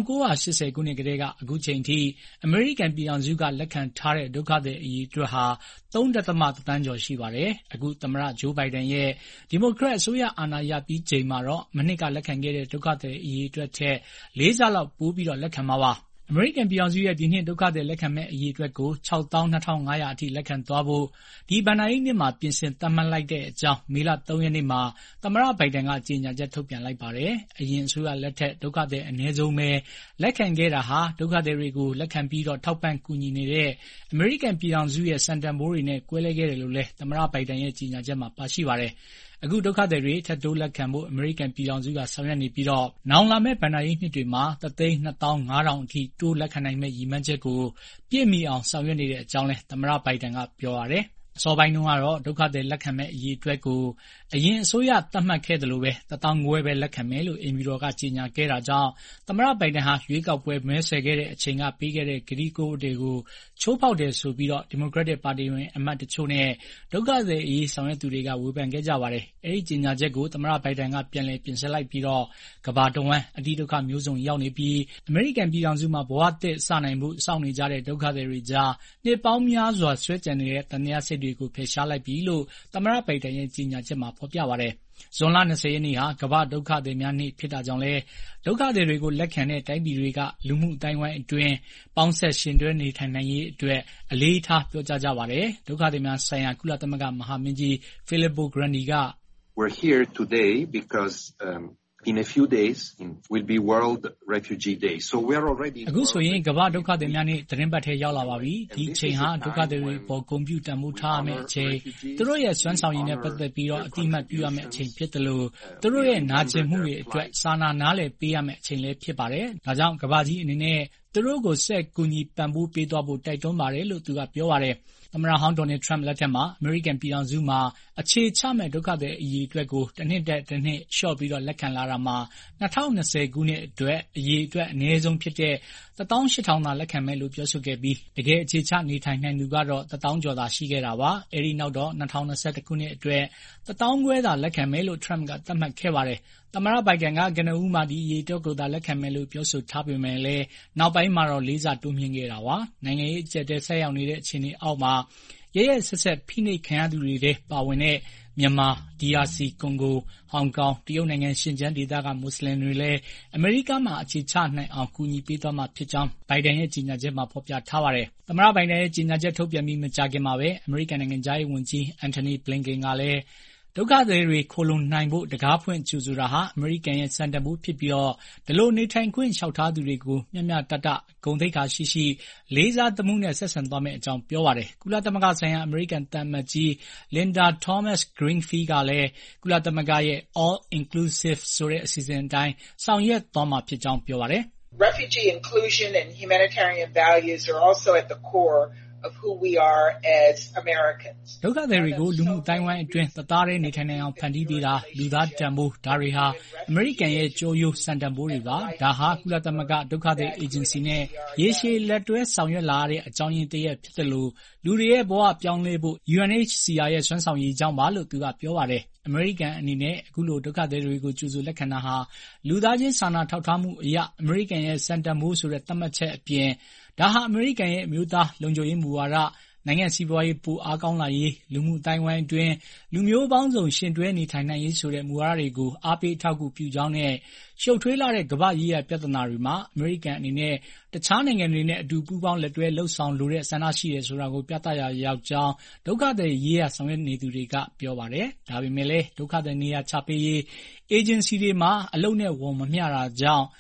1980ခုနှစ်ကတည်းကအခုချိန်ထိအမေရိကန်ပြည်ထောင်စုကလက်ခံထားတဲ့ဒုက္ခသည်အရေးအတွက်ဟာ3.1 သန်းကျော်ရှိပါတယ်။အခုသမ္မတဂျိုးဘိုင်ဒန်ရဲ့ဒီမိုကရက်အစိုးရအာဏာရပြီးချိန်မှာတော့မနှစ်ကလက်ခံခဲ့တဲ့ဒုက္ခသည်အရေးအတွက်ထက်4 ဆလောက်ပိုပြီးတော့လက်ခံမှာပါ။အမေရိကန်ပြည်ထောင်စုရဲ့ဒီနှစ်ဒုက္ခသည်လက်ခံမဲ့အရေးအတွက်ကို62,500အထိလက်ခံသွားဖို့ဒီဘဏ္ဍာရေးနှစ်မှာပြင်ဆင်သတ်မှတ်လိုက်တဲ့အကြောင်းမေလ3ရက်နေ့မှာသမ္မတဘိုင်ဒန်ကကြေညာချက်ထုတ်ပြန်လိုက်ပါတယ်။အရင်အစိုးရလက်ထက်ဒုက္ခသည်အနည်းဆုံးပဲလက်ခံခဲ့တာဟာဒုက္ခသည်တွေကိုလက်ခံပြီးတော့ထောက်ပံ့ကူညီနေတဲ့အမေရိကန်ပြည်ထောင်စုရဲ့စံတန်ဖိုးတွေနဲ့ကွဲလဲခဲ့တယ်လို့လည်းသမ္မတဘိုင်ဒန်ရဲ့ကြေညာချက်မှာပါရှိပါတယ်။အခုဒုက္ခသည်တွေထပ်တိုးလက်ခံဖို့အမေရိကန်ပြည်ထောင်စုကဆောင်ရွက်နေပြီးတော့နောင်လာမယ့်ဘဏ္ဍာရေးနှစ်တွေမှာ1,250,000အထိတိုးလက်ခံနိုင်မယ့်ရည်မှန်းချက်ကိုပြည့်မီအောင်ဆောင်ရွက်နေတဲ့အကြောင်းလည်းသမ္မတဘိုင်ဒန်ကပြောပါတယ်။အစောပိုင်းတုန်းကတော့ဒုက္ခသည်လက်ခံမဲ့အရေးအတွက်ကိုအရင်အစိုးရသတ်မှတ်ခဲ့တယ်လို့ပဲ1,500ပဲလက်ခံမယ်လို့အိမ်ဖြူတော်ကကြေညာခဲ့တာကြောင့်သမ္မတဘိုင်ဒန်ဟာရွေးကောက်ပွဲမဲဆွယ်ခဲ့တဲ့အချိန်ကပေးခဲ့တဲ့ကတိကဝတ်တွေကိုချိုးဖောက်တယ်ဆိုပြီးတော့ဒီမိုကရက်တစ်ပါတီဝင်အမတ်တချို့နဲ့ဒုက္ခသည်အရေးဆောင်ရွက်သူတွေကဝေဖန်ခဲ့ကြပါတယ်။အဲဒီကြေညာချက်ကိုသမ္မတဘိုင်ဒန်ကပြန်လည်ပြင်ဆင်လိုက်ပြီးတော့ကမ္ဘာတဝန်းအတိဒုက္ခမျိုးစုံရောက်နေပြီးအမေရိကန်ပြည်ထောင်စုမှာဘဝသစ်စနိုင်မှုစောင့်နေကြတဲ့ဒုက္ခသည်တွေကြားနှစ်ပေါင်းများစွာဆွဲကြံနေတဲ့တန်တရားစိတ်တွေကိုဖယ်ရှားလိုက်ပြီလို့သမ္မတဘိုင်ဒန်ရဲ့ကြေညာချက်မှာဖော်ပြပါတယ်။ဇွန်လ20ရက်နေ့ဟာကမ္ဘာဒုက္ခသည်များနေ့ဖြစ်တာကြောင့်လဲဒုက္ခသည်တွေကိုလက်ခံတဲ့တိုင်းပြည်တွေကလူမှုအတိုင်းအဝိုင်းအတွင်းပေါင်းဆက်ရှင်တွဲနေထိုင်နိုင်ရေးအတွက်အလေးထားပြောကြားကြပါတယ်။ဒုက္ခသည်များဆိုင်ရာကုလသမဂ္ဂမဟာမင်းကြီး Filippo Grandi က We're here today because in a few days will be World Refugee Day. So we are already အခုဆိုရင်ကမ္ဘာဒုက္ခသည်များနေ့သတင်းပတ်ထဲရောက်လာပါပြီ။ဒီချိန်ဟာဒုက္ခသည်တွေပေါ်ကွန်ပျူတာမှုထားရမယ့်အချိန်သူတို့ရဲ့စွမ်းဆောင်ရည်နဲ့ပတ်သက်ပြီးတော့အတိအမှတ်ပြုရမယ့်အချိန်ဖြစ်တယ်လို့သူတို့ရဲ့နာကျင်မှုတွေအတွက်စာနာနားလည်ပေးရမယ့်အချိန်လည်းဖြစ်ပါတယ်။ဒါကြောင့်ကမ္ဘာကြီးအနေနဲ့သူတို့ကိုဆက်ကူညီပံ့ပိုးပေးသွားဖို့တိုက်တွန်းပါတယ်လို့သူကပြောပါတယ်။သမ္မတဟောင်းဒေါ်နယ်ထရမ့်လက်ထက်မှာအမေရိကန်ပြည်ထောင်စုမှာအခြေချမဲ့ဒုက္ခသည်အရေးအတွက်ကိုတစ်နှစ်တက်တစ်နှစ်လျှော့ပြီးတော့လက်ခံလာတာမှာ2020ခုနှစ်အတွက်အရေးအတွက်အနည်းဆုံးဖြစ်တဲ့18,000 သာလက်ခံမယ်လို့ပြောဆိုခဲ့ပြီးတကယ်အခြေချနေထိုင်နိုင်သူကတော့10,000 ကျော်သာရှိခဲ့တာပါ။အဲဒီနောက်တော့2021ခုနှစ်အတွက်15,000 သာလက်ခံမယ်လို့ထရမ့်ကသတ်မှတ်ခဲ့ပါတယ်။သမ္မတဘိုင်ဒန်ကကနဦးမှာဒီအရေးအတွက်ကိုသာလက်ခံမယ်လို့ပြောဆိုထားပေမဲ့လည်းနောက်ပိုင်းမှာတော့လေးစားတိုးမြှင့်ခဲ့တာပါ။နိုင်ငံရေးအကျပ်တဲဆက်ရောက်နေတဲ့အခြေအနေအောက်မှာရဲရဲဆက်ဆက်ဖိနှိပ်ခံရသူတွေထဲပါဝင်တဲ့မြန်မာ DRC ကွန်ဂိုဟောင်ကောင်တရုတ်နိုင်ငံရှင်ကျန်းဒေသကမွတ်စလင်တွေလည်းအမေရိကမှာအခြေချနိုင်အောင်ကူညီပေးသွားမှာဖြစ်ကြောင်းဘိုင်ဒန်ရဲ့ကြေညာချက်မှာဖော်ပြထားပါတယ်။သမ္မတဘိုင်ဒန်ရဲ့ကြေညာချက်ထုတ်ပြန်ပြီးမကြာခင်မှာပဲအမေရိကန်နိုင်ငံသားရေးဝန်ကြီးအန်တိုနီဘလင်ကန်ကလည်းဒုက္ခသည်တွေခိုလုံနိုင်ဖို့တကားဖွင့်ကြိုဆိုတာဟာအမေရိကန်ရဲ့စံတန်ဖိုးဖြစ်ပြီးတော့ဒီလိုနေထိုင်ခွင့်လျှောက်ထားသူတွေကိုမျှမျှတတဂုဏ်သိက္ခာရှိလေးစားသမှုနဲ့ဆက်ဆံသွားမယ့်အကြောင်းပြောပါတယ်။ကုလသမဂ္ဂဆိုင်ရာအမေရိကန်သံအမတ်ကြီး Linda Thomas-Greenfield ကလည်းကုလသမဂ္ဂရဲ့ All Inclusive ဆိုတဲ့အစီအစဉ်အတိုင်းဆောင်ရွက်သွားမှာဖြစ်ကြောင်းပြောပါတယ်။ Refugee inclusion and humanitarian values are also at the core of who we are as Americans. ဒုက္ခသည်တွေကိုလူမှုအတိုင်းဝိုင်းအတွင်းသသားတဲ့နေထိုင်နိုင်အောင်ဖန်တီးပေးတာလူသားတန်ဖိုးဒါတွေဟာအမေရိကန်ရဲ့ကြိုးရိုးစံတန်ဖိုးတွေပါဒါဟာကုလသမဂ္ဂဒုက္ခသည်အေဂျင်စီနဲ့ရေရှည်လက်တွဲဆောင်ရွက်လာတဲ့အကြောင်းရင်းတည်းဖြစ်တယ်လို့လူတွေရဲ့ဘဝပြောင်းလဲဖို့ UNHCR ရဲ့စွမ်းဆောင်ရည်ကြောင်းပါလို့သူကပြောပါတယ်အမေရိကန်အနေနဲ့အခုလိုဒုက္ခသည်တွေကိုကြိုဆိုလက်ခံတာဟာလူသားချင်းစာနာထောက်ထားမှုအရာအမေရိကန်ရဲ့စံတန်ဖိုးဆိုတဲ့သတ်မှတ်ချက်အပြင်ဒါဟာအမေရိကန်ရဲ့အမျိုးသားလုံခြုံရေးမူဝါဒနိုင်ငံစီးပွားရေးပိုအားကောင်းလာရေးလူမှုအတိုင်းဝိုင်းအတွင်းလူမျိုးပေါင်းစုံရှင်တွဲနေထိုင်နိုင်ရေးဆိုတဲ့မူဝါဒတွေကိုအားပေးထောက်ကူပြုကြောင်းနဲ့ရှုပ်ထွေးလာတဲ့ကမ္ဘာရေးရာပြဿနာတွေမှာအမေရိကန်အနေနဲ့တခြားနိုင်ငံတွေနဲ့အတူပူးပေါင်းလက်တွဲလှုပ်ဆောင်လိုတဲ့ဆန္ဒရှိတယ်ဆိုတာကိုပြသရာရောက်ကြောင်းဒုက္ခသည်ရေးရာဆောင်ရွက်နေသူတွေကပြောပါတယ်။ဒါပေမဲ့လည်းဒုက္ခသည်နေရာချပေးရေးအေဂျင်စီတွေမှာအလုပ်နဲ့ဝန်မမျှတာကြောင့်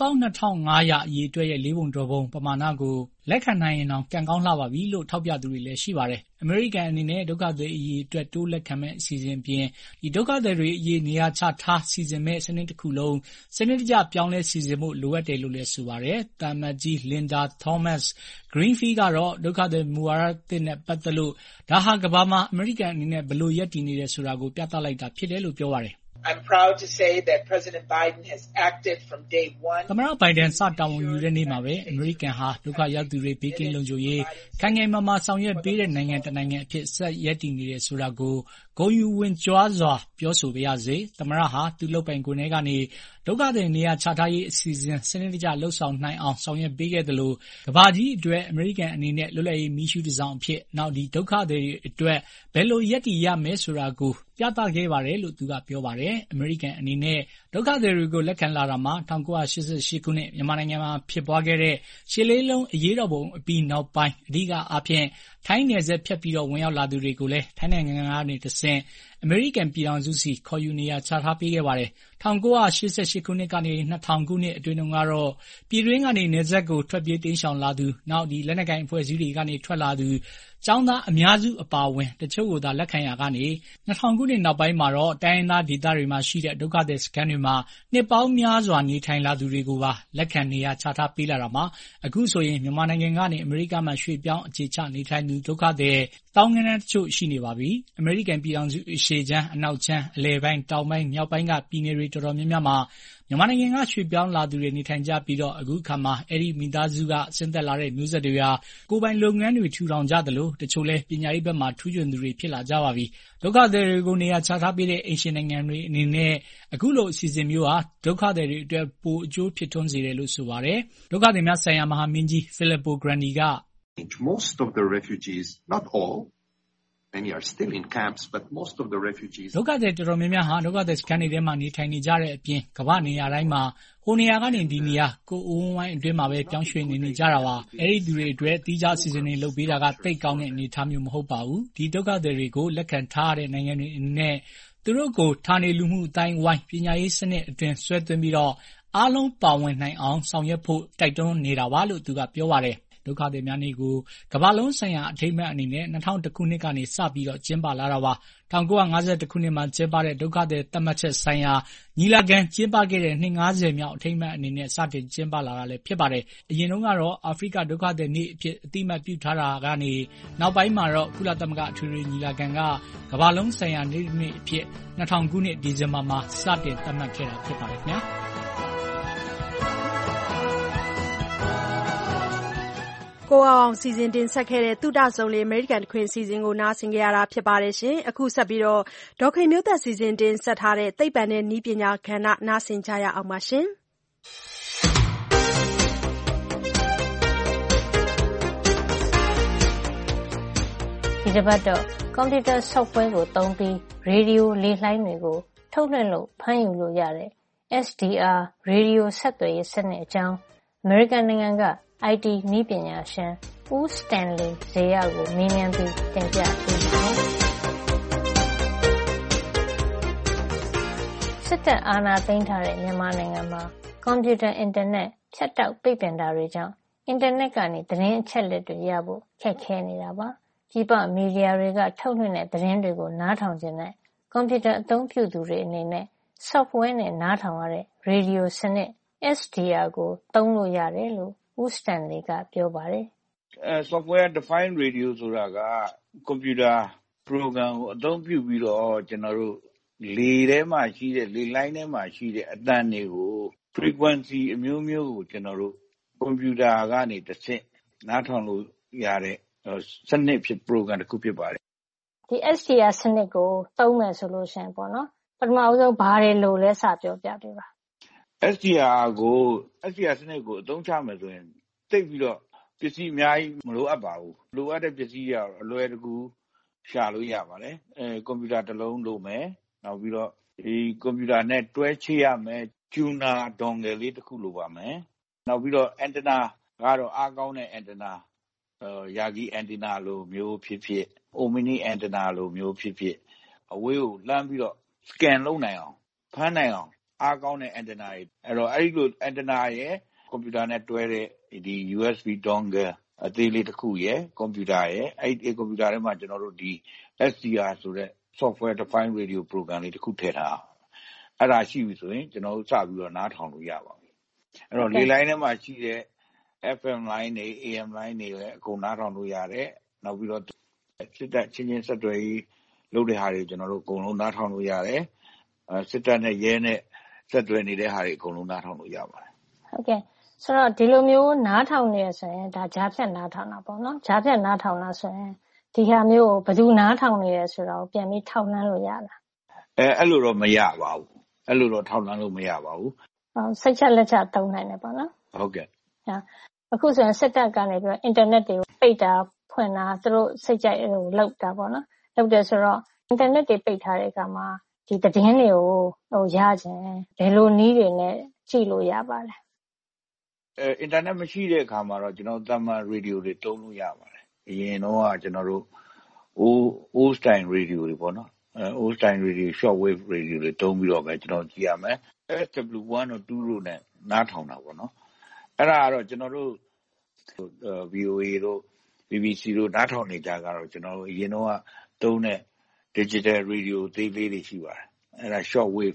62,500 အရေးအတွက်ရဲ့4ပုံ1ပုံပမာဏကိုလက်ခံနိုင်ရင်တော့ကံကောင်းလှပါပြီလို့ထောက်ပြသူတွေလည်းရှိပါတယ်။အမေရိကန်အနေနဲ့ဒုက္ခသည်အရေးအတွက်တိုးလက်ခံမဲ့အစီအစဉ်ပြင်ဒီဒုက္ခသည်တွေအရေးနေရာချထားစီစဉ်မဲ့စနစ်တစ်ခုလုံးစနစ်တကျပြောင်းလဲစီစဉ်ဖို့လိုအပ်တယ်လို့လည်းဆိုပါတယ်။တာမတ်ကြီး Linda Thomas-Greenfield ကတော့ဒုက္ခသည်မူဝါဒသစ်နဲ့ပတ်သက်လို့ဒါဟာကမ္ဘာမှာအမေရိကန်အနေနဲ့ဘယ်လိုရပ်တည်နေတယ်ဆိုတာကိုပြသလိုက်တာဖြစ်တယ်လို့ပြောပါတယ် I'm proud to say that President Biden has acted from day one. သမ္မတဘိုင်ဒန်စတာဝန်ယူတဲ့နေ့မှာပဲအမေရိကန်ဟာဒုက္ခရောက်သူတွေဘေးကင်းလုံခြုံရေးခိုင်ခိုင်မာမာဆောင်ရွက်ပေးတဲ့နိုင်ငံတစ်နိုင်ငံအဖြစ်ဆက်ရပ်တည်နေတယ်ဆိုတာကိုဂုဏ်ယူဝင်ကြွားစွာပြောဆိုပါရစေ။သမ္မတဟာသူ့လုပ်ပိုင်ခွင့်ထဲကနေဒုက္ခသည်နေရာချထားရေးအစီအစဉ်စနစ်တကျလှုပ်ဆောင်နိုင်အောင်ဆောင်ရွက်ပေးခဲ့တယ်လို့ကမ္ဘာကြီးအတွက်အမေရိကန်အနေနဲ့လွတ်လပ်ရေးမီးရှူးတစ်စောင်အဖြစ်နောက်ဒီဒုက္ခသည်တွေအတွက်ဘယ်လိုရပ်တည်ရမယ်ဆိုတာကိုပြသခဲ့ပါတယ်လို့သူကပြောပါတယ်။အမေရိကန်အနေနဲ့ဒုက္ခသည်တွေကိုလက်ခံလာတာမှာ1988ခုနှစ်မြန်မာနိုင်ငံမှာဖြစ်ပွားခဲ့တဲ့ရှစ်လေးလုံးအရေးတော်ပုံအပြီးနောက်ပိုင်းအဓိကအားဖြင့်ထိုင်းနယ်စပ်ဖြတ်ပြီးတော့ဝင်ရောက်လာသူတွေကိုလည်းထိုင်းနိုင်ငံကနေတဆင့်အမေရိကန်ပြည်ထောင်စုစီခေါ်ယူနေရချထားပေးခဲ့ပါတယ်။1988ခုနှစ်ကနေ2000ခုနှစ်အတွင်းကတော့ပြည်တွင်းကနေနယ်စပ်ကိုထွက်ပြေးတိမ်းရှောင်လာသူနောက်ဒီလက်နက်ကိုင်အဖွဲ့အစည်းတွေကနေထွက်လာသူကျောင်းသားအများစုအပါအဝင်တချို့ကိုသာလက်ခံရကနေ2000ခုနှစ်နောက်ပိုင်းမှာတော့တိုင်းရင်းသားဒေသတွေမှာရှိတဲ့ဒုက္ခသည်စခန်းတွေမှာနှစ်ပေါင်းများစွာနေထိုင်လာသူတွေကိုပါလက်ခံနေရချထားပေးလာတာမှာအခုဆိုရင်မြန်မာနိုင်ငံကနေအမေရိကမှာရွှေ့ပြောင်းအခြေချနေထိုင်သူဒုက္ခသည်တောင်းငန်းတချို့ရှိနေပါပြီ။အမေရိကန်ပြည်ထောင်စုအရှေ့ချမ်းအနောက်ချမ်းအလယ်ပိုင်းတောင်ပိုင်းမြောက်ပိုင်းကပြည်နယ်တွေတော်တော်များများမှာမြန်မာနိုင်ငံကရွှေ့ပြောင်းလာသူတွေနေထိုင်ကြပြီးတော့အခုခါမှာအဲ့ဒီမိသားစုကဆင်းသက်လာတဲ့မျိုးဆက်တွေဟာကိုယ်ပိုင်လုပ်ငန်းတွေထူထောင်ကြသလိုတချို့လဲပညာရေးဘက်မှာထူးချွန်သူတွေဖြစ်လာကြပါပြီ။ဒုက္ခသည်တွေကိုနေရာချထားပေးတဲ့အိမ်ရှင်နိုင်ငံတွေအနေနဲ့အခုလိုအစီအစဉ်မျိုးဟာဒုက္ခသည်တွေအတွက်ပိုအကျိုးဖြစ်ထွန်းစေတယ်လို့ဆိုပါတယ်။ဒုက္ခသည်များဆိုင်ရာမဟာမင်းကြီး Filippo Grandi က Most of the refugees, not all, many are still in camps, but most of the refugees ဒုက္ခသည်တော်တော်များများဟာဒုက္ခသည်စခန်းတွေထဲမှာနေထိုင်နေကြတဲ့အပြင်ကမ္ဘာနေရာတိုင်းမှာဟိုနေရာကနေဒီနေရာကိုအုံဝိုင်းအတွင်းမှာပဲပြောင်းရွှေ့နေကြတာပါ။အဲဒီသူတွေအတွက်တီးခြားအစီအစဉ်တွေလုပ်ပေးတာကတိတ်ကောင်းတဲ့အနေအထားမျိုးမဟုတ်ပါဘူး။ဒီဒုက္ခသည်တွေကိုလက်ခံထားတဲ့နိုင်ငံတွေအနေနဲ့သူတို့ကိုဌာနေလူမှုအတိုင်းဝိုင်းပညာရေးစနစ်အတွင်းဆွဲသွင်းပြီးတော့အားလုံးပါဝင်နိုင်အောင်ဆောင်ရွက်ဖို့တိုက်တွန်းနေတာပါလို့သူကပြောပါတယ်။ဒုက္ခသည်များနေ့ကိုကမ္ဘာလုံးဆိုင်ရာအထိမ်းအမှတ်အနေနဲ့2001ခုနှစ်ကနေစပြီးကျင်းပလာတာပါ1951ခုနှစ်မှာကျင်းပတဲ့ဒုက္ခသည်သတ်မှတ်ချက်ဆိုင်ရာညီလာခံကျင်းပခဲ့တဲ့နှစ်90မြောက်အထိမ်းအမှတ်အနေနဲ့စတင်ကျင်းပလာတာလည်းဖြစ်ပါတယ်အရင်တုန်းကတော့အာဖရိကဒုက္ခသည်နေ့အဖြစ်အတိအမှတ်ပြုထားတာကနေနောက်ပိုင်းမှာတော့ကုလသမဂ္ဂအထွေထွေညီလာခံကကမ္ဘာလုံးဆိုင်ရာနေ့အဖြစ်2000ခုနှစ်ဒီဇင်ဘာမှာစတင်သတ်မှတ်ခဲ့တာဖြစ်ပါတယ်ခင်ဗျာကိုအောင်စီစဉ်တင်ဆက်ခဲ့တဲ့သုတစုံလေးအမေရိကန်တခွင်စီစဉ်ကိုနားဆင်ကြရတာဖြစ်ပါတယ်ရှင်အခုဆက်ပြီးတော့ဒေါက်ခင်မျိုးသက်စီစဉ်တင်ဆက်ထားတဲ့သိပ္ပံနဲ့နည်းပညာကဏ္ဍနားဆင်ကြရအောင်ပါရှင်ဒီတစ်ပတ်တော့ကွန်ပျူတာ software ကိုသုံးပြီးရေဒီယိုလေလှိုင်းတွေကိုထုတ်လွှင့်လို့ဖမ်းယူလို့ရတဲ့ SDR ရေဒီယိုဆက်သွယ်ရေးစနစ်အကြောင်းအမေရိကန်နိုင်ငံကIT နည်းပညာရှင်ဦးစတန်လီဇေယျကိုမေးမြန်းပြီးတင်ပြပေးပါမယ်။စစ်တပ်အာဏာသိမ်းထားတဲ့မြန်မာနိုင်ငံမှာကွန်ပျူတာအင်တာနက်ဖြတ်တောက်ပိတ်ပင်တာတွေကြောင့်အင်တာနက်ကနေသတင်းအချက်အလက်တွေရဖို့ခက်ခဲနေတာပါ။ပြည်ပမီဒီယာတွေကထုတ်လွှင့်တဲ့သတင်းတွေကိုနားထောင်ခြင်းနဲ့ကွန်ပျူတာအသုံးပြုသူတွေအနေနဲ့ software နဲ့နားထောင်ရတဲ့ရေဒီယိုစနစ် SDR ကိုသုံးလို့ရတယ်လို့ဦးစတန်လီကပြောပါတယ် software defined radio ဆိုတာကကွန်ပျူတာ program ကိုအသုံးပြုပြီးတော့ကျွန်တော်တို့လေထဲမှာရှိတဲ့လေလိုင်းထဲမှာရှိတဲ့အသံတွေကို frequency အမျိုးမျိုးကိုကျွန်တော်တို့ကွန်ပျူတာကနေတစ်ဆင့်နားထောင်လို့ရတဲ့စနစ်ဖြစ် program တစ်ခုဖြစ်ပါတယ်ဒီ SDR စနစ်ကိုသုံးမယ်ဆိုလို့ရှိရင်ပေါ့နော်ပထမဦးဆုံးဘာတွေလို့လဲစပြောပြပေးပါ SDR စနစ်ကိုအသုံးချမယ်ဆိုရင်သိပြီးတော့ပစ္စည်းအများကြီးမလိုအပ်ပါဘူးလိုအပ်တဲ့ပစ္စည်းတွေအလွယ်တကူရှာလို့ရပါတယ်ကွန်ပျူတာတစ်လုံးလိုမယ်နောက်ပြီးတော့ဒီကွန်ပျူတာနဲ့တွဲချိရမယ်ကျူနာဒွန်ဂယ်လေးတစ်ခုလိုပါမယ်နောက်ပြီးတော့အန်တနာကတော့အားကောင်းတဲ့အန်တနာယာဂီအန်တနာလိုမျိုးဖြစ်ဖြစ်အိုမီနီအန်တနာလိုမျိုးဖြစ်ဖြစ်အဝေးကိုလှမ်းပြီးတော့ scan လုပ်နိုင်အောင်ဖမ်းနိုင်အောင်အားကောင်းတဲ့အန်တနာတွေအဲ့တော့အဲ့ဒီလိုအန်တနာရဲ့ကွန်ပျူတာနဲ့တွဲတဲ့ဒီ USB dongle အသေးလေးတစ်ခုရဲ့ကွန်ပျူတာရဲ့အဲ့ဒီကွန်ပျူတာထဲမှာကျွန်တော်တို့ဒီ SDR ဆိုတဲ့ software defined radio program လေးတစ်ခုထည့်ထားအဲ့ဒါရှိပြီဆိုရင်ကျွန်တော်တို့စပြီးတော့နားထောင်လို့ရပါပြီအဲ့တော့လေလိုင်းထဲမှာရှိတဲ့ FM line တွေ AM line တွေလည်းအကုန်နားထောင်လို့ရတယ်နောက်ပြီးတော့စစ်တပ်ချင်းဆက်သွယ်ရေးလုပ်တဲ့ဟာတွေကျွန်တော်တို့အကုန်လုံးနားထောင်လို့ရတယ်စစ်တပ်နဲ့ရဲနဲ့ဆက်သွယ်နေတဲ့ဟာတွေအကုန်လုံးနားထောင်လို့ရပါတယ်ဟုတ်ကဲ့ဆိုတော့ဒီလိုမျိုးနားထောင်နေရဆိုရင်ဒါကြားဖြတ်နားထောင်တာပေါ့နော်ကြားဖြတ်နားထောင်လားဆိုရင်ဒီဟာမျိုးကိုဘယ်သူနားထောင်နေရဆိုတော့ပြန်ပြီးထောက်နှမ်းလို့ရလားအဲ့လိုတော့မရပါဘူးအဲ့လိုတော့ထောက်နှမ်းလို့မရပါဘူးစိတ်ချက်လက်ချက်သုံးနိုင်တယ်ပေါ့နော်ဟုတ်ကဲ့အခုဆိုရင်စစ်တပ်ကနေပြီးတော့အင်တာနက်တွေကိုပိတ်တာဖွင့်တာသူတို့စိတ်ကြိုက်လောက်တာပေါ့နော်လောက်တယ်ဆိုတော့အင်တာနက်တွေပိတ်ထားတဲ့အခါမှာဒီသတင်းတွေကိုရခြင်းဘယ်လိုနည်းတွေနဲ့ကြည့်လို့ရပါလဲအင်တာနက်မရှိတဲ့အခါမှာတော့ကျွန်တော်သမ္မာရေဒီယိုတွေသုံးလို့ရပါတယ်အရင်တော့ကကျွန်တော်တို့ old style radio တွေပေါ့နော်old style radio short wave radio တွေသုံးပြီးတော့ပဲကျွန်တော်ကြည့်ရမယ် SW1 or 2တို့နဲ့နားထောင်တာပေါ့နော်အဲ့ဒါကတော့ကျွန်တော်တို့ VOA တို့ BBC တို့နားထောင်နေကြကတော့ကျွန်တော်တို့အရင်တော့ကသုံးတဲ့ digital radio သေးလေးတွေရှိပါတယ်အဲ့ဒါ short wave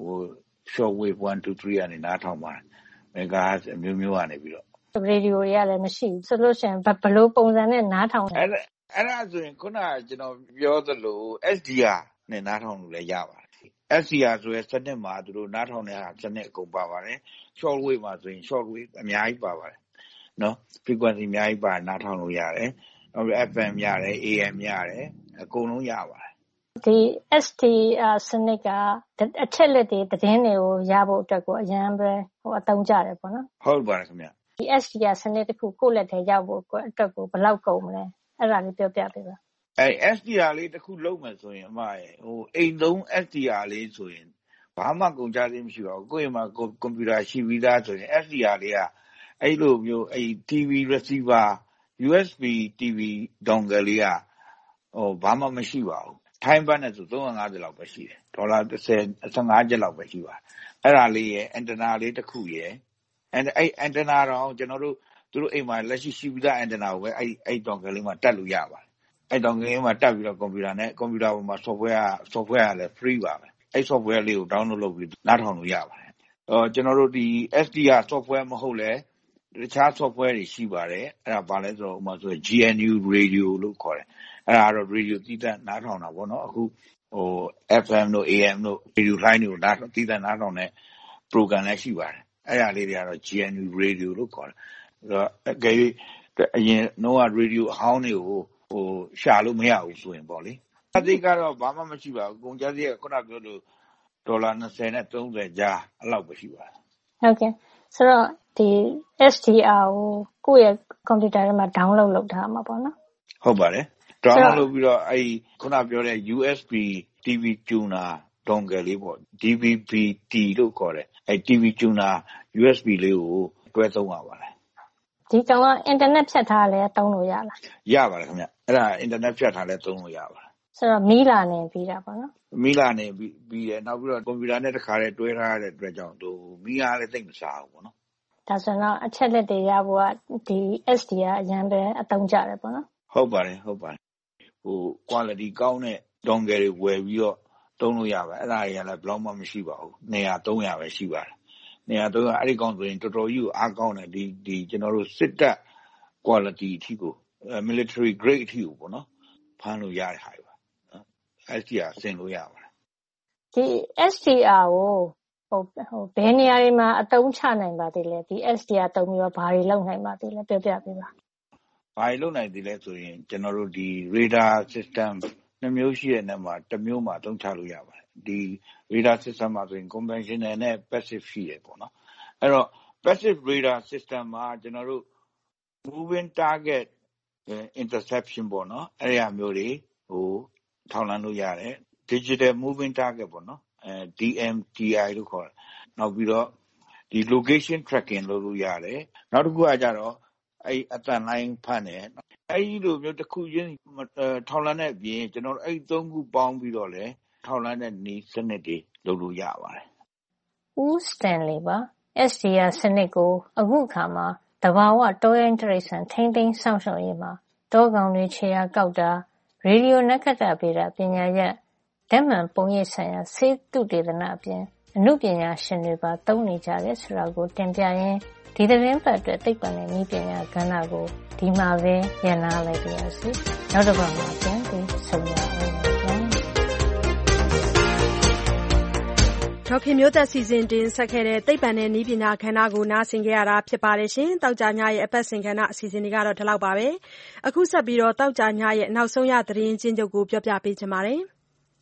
1 2 3ကနေနားထောင်ပါတယ်megahertz အမျိုးမျိုးကနေပြီးတော့ရေဒီယိုတွေကလည်းမရှိဘူးဆိုလို့ရှိရင်ဘယ်လိုပုံစံနဲ့နားထောင်လဲအဲ့ဒါဆိုရင်ခုနကကျွန်တော်ပြောသလို SDR နဲ့နားထောင်လို့လည်းရပါတယ် SDR ဆိုရဲစနစ်မှာသူတို့နားထောင်တဲ့ဟာစနစ်အကုန်ပါပါတယ် short wave မှာဆိုရင် short wave အများကြီးပါပါတယ်နော် frequency အများကြီးပါနားထောင်လို့ရတယ်နောက်ပြီး FM ရတယ် AM ရတယ်အကုန်လုံးရပါတယ်ဒီ SDR စနစ်ကအချက်လက်တွေသတင်းတွေကိုရဖို့အတွက်ကိုအရင်ပဲအသုံးကြတယ်ပေါ့နော်ဟုတ်ပါတယ်ခင်ဗျဒီ SDR စနစ်တစ်ခုကိုယ့်လက်ထဲရောက်ဖို့အတွက်ကိုဘယ်လောက်ကုန်မလဲအဲ့ဒါလေးပြောပြပေးပါ SDR လေးတစ်ခုလုပ်မယ်ဆိုရင်အမရဲ့အိမ်သုံး SDR လေးဆိုရင်ဘာမှကုန်ကြသေးမရှိပါဘူးကိုယ့်အိမ်မှာကွန်ပျူတာရှိပြီးသားဆိုရင် SDR လေးကအဲ့လိုမျိုးအဲ့ TV receiver USB TV dongle လေးကဘာမှမရှိပါဘူးထိုင်းဘတ်နဲ့ဆို350လောက်ပဲရှိတယ်ဒေါ်လာ15ကျပ်လောက်ပဲရှိပါတယ်အဲ့ဒါလေးရဲ့အန်တနာလေးတစ်ခုရဲ့အဲ့အန်တနာတော့ကျွန်တော်တို့သူသူတို့အိမ်မှာလက်ရှိရှိပြီးသားအင်တာနက်ကိုပဲအဲ့ dongle လေးမှာတက်လို့ရပါတယ်။အဲ့ dongle လေးမှာတက်ပြီးတော့ကွန်ပျူတာပေါ်မှာ software ကလည်း free ပါပဲ။အဲ့ software လေးကို download လုပ်ပြီးနားထောင်လို့ရပါတယ်။ကျွန်တော်တို့ဒီ SDR software မဟုတ်လဲတခြား software တွေရှိပါတယ်။အဲ့ဒါဘာလဲဆိုတော့ဥပမာဆို GNU radio လို့ခေါ်တယ်။အဲ့ဒါကတော့ radio သီးသန့်နားထောင်တာပေါ့နော်။အခုFM တို့ AM တို့ radio line တွေကိုသီးသန့်နားထောင်တဲ့ program လည်းရှိပါတယ်။အဲ့ဒါလေးတွေကတော့ GNU radio လို့ခေါ်တယ်။အကယ်၍အရင်တော့ radio အဟောင်းတွေကိုရှာလို့မရဘူးဆိုရင်ပေါ့လေ။အသိကတော့ဘာမှမရှိပါဘူး။ကုန်ကျစရိတ်ကခုနပြောလို့ဒေါ်လာ20နဲ့30ကြားအဲ့လောက်ပဲရှိပါတယ်။ဟုတ်ကဲ့ဆိုတော့ဒီ SDR ကိုကိုယ့်ရဲ့ကွန်ပျူတာထဲမှာ download လုပ်ထားမှာပေါ့နော်။ဟုတ်ပါတယ်။ download လုပ်ပြီးတော့အဲ့ခုနပြောတဲ့ USB TV tuner dongle လေးပေါ့ DVB-T လို့ခေါ်တယ်။အဲ့ TV tuner USB လေးကိုတွဲသုံးရပါတယ်။ဒီကောင်ကအင်တာနက်ဖြတ်ထားလဲသုံးလို့ရလား။ရပါတယ်ခင်ဗျ။အဲ့ဒါအင်တာနက်ဖြတ်ထားလဲသုံးလို့ရပါတယ်။ဆိုတော့မီလာနေပြီးတာပေါ့နော်။မီလာနေပြီးတယ်နောက်ပြီးတော့ကွန်ပျူတာနဲ့တစ်ခါတည်းတွဲထားရတဲ့အတွက်ကြောင့်မီလာလည်းသိပ်မစားဘူးပေါ့နော်။ဒါဆိုတော့အချက်လက်တွေရဖို့ကဒီ SDR အရင်ပဲအသုံးကျတယ်ပေါ့နော်။ဟုတ်ပါတယ်။ quality ကောင်းတဲ့ dongle တွေဝယ်ပြီးတော့သုံးလို့ရပါတယ်။အဲ့ဒါတွေကလည်းဘယ်တော့မှမရှိပါဘူး။200 300ပဲရှိပါတယ်။200 300အဲ့ဒီကောင်ဆိုရင်တော်တော်ကြီးကိုအားကောင်းတယ်ဒီကျွန်တော်တို့စစ်တပ် quality အထိကို military grade အထိကိုပေါ့နော်ဖမ်းလို့ရတဲ့ဟာတွေပါနော် SDR ဆင်လို့ရပါတယ်ဒီ SDR ကိုဘယ်နေရာတွေမှာအသုံးချနိုင်ပါသေးလဲဒီ SDR သုံးပြီးတော့ဘာတွေလုပ်နိုင်ပါသေးလဲပြောပြပေးပါဘာတွေလုပ်နိုင်သေးလဲဆိုရင်ကျွန်တော်တို့ဒီ radar system နှစ်မျိုးရှိတဲ့နေရာမှာတစ်မျိုးမှာသုံးချလို့ရပါတယ်ဒီ radar system မှာဆိုရင် conventional နဲ့ passive ရှိရပေါ့နော်အဲ့တော့ passive radar system မှာကျွန်တော်တို့ moving target interception ပေါ့နော်အဲ့ဒီအမျိုးတွေထောက်လှမ်းလို့ရတယ် digital moving target ပေါ့နော်DMTI လို့ခေါ်တယ်နောက်ပြီးတော့ဒီ location tracking လုပ်လို့ရတယ်နောက်တစ်ခုကကြတော့အဲ့အတန်လိုင်းဖတ်တယ်အဲ့ဒီလိုမျိုးတစ်ခုချင်းထောက်လှမ်းတဲ့အပြင်ကျွန်တော်အဲ့သုံးခုပေါင်းပြီးတော့လဲထောက်လှမ်းတဲ့နည်းစနစ်တွေလုပ်လို့ရပါတယ်ဦးစတန်လီပါ SDR စနစ်ကိုအခုအခါမှာတဘာဝတောရိုင်းတရိတ်ဆန်ထိမ့်သိမ်းစောင့်ရှောက်ရေးမှာတောကောင်တွေခြေရာကောက်တာရေဒီယိုနက္ခတ္တဗေဒပညာရပ်ဓာတ်မှန်ပုံရိပ်ဆိုင်ရာဆေးသုတေသနအပြင်အမှုပညာရှင်တွေပါသုံးနေကြတယ်ဆိုတာကိုတင်ပြရင်းဒီသတင်းပတ်အတွက်သိပ္ပံနဲ့နည်းပညာကဏ္ဍကိုဒီမှာပဲရန်နာလိုက်ပါရစေ။နောက်တစ်ပတ်မှာပြန်ပြီးဆုံရအောင်ပါ။ဒေါခင်မျိုးသက်စီစဉ်တင်ဆက်ခဲ့တဲ့သိပ္ပံနဲ့နည်းပညာကဏ္ဍကိုနားဆင်ကြရတာဖြစ်ပါတယ်ရှင်။တောက်ကြညရဲ့အပတ်စဉ်ကဏ္ဍအစီအစဉ်တွေကတော့ဒီလောက်ပါပဲ။အခုဆက်ပြီးတော့တောက်ကြညရဲ့နောက်ဆုံးရသတင်းချင်းချုပ်ကိုပြောပြပေးချင်ပါတယ်။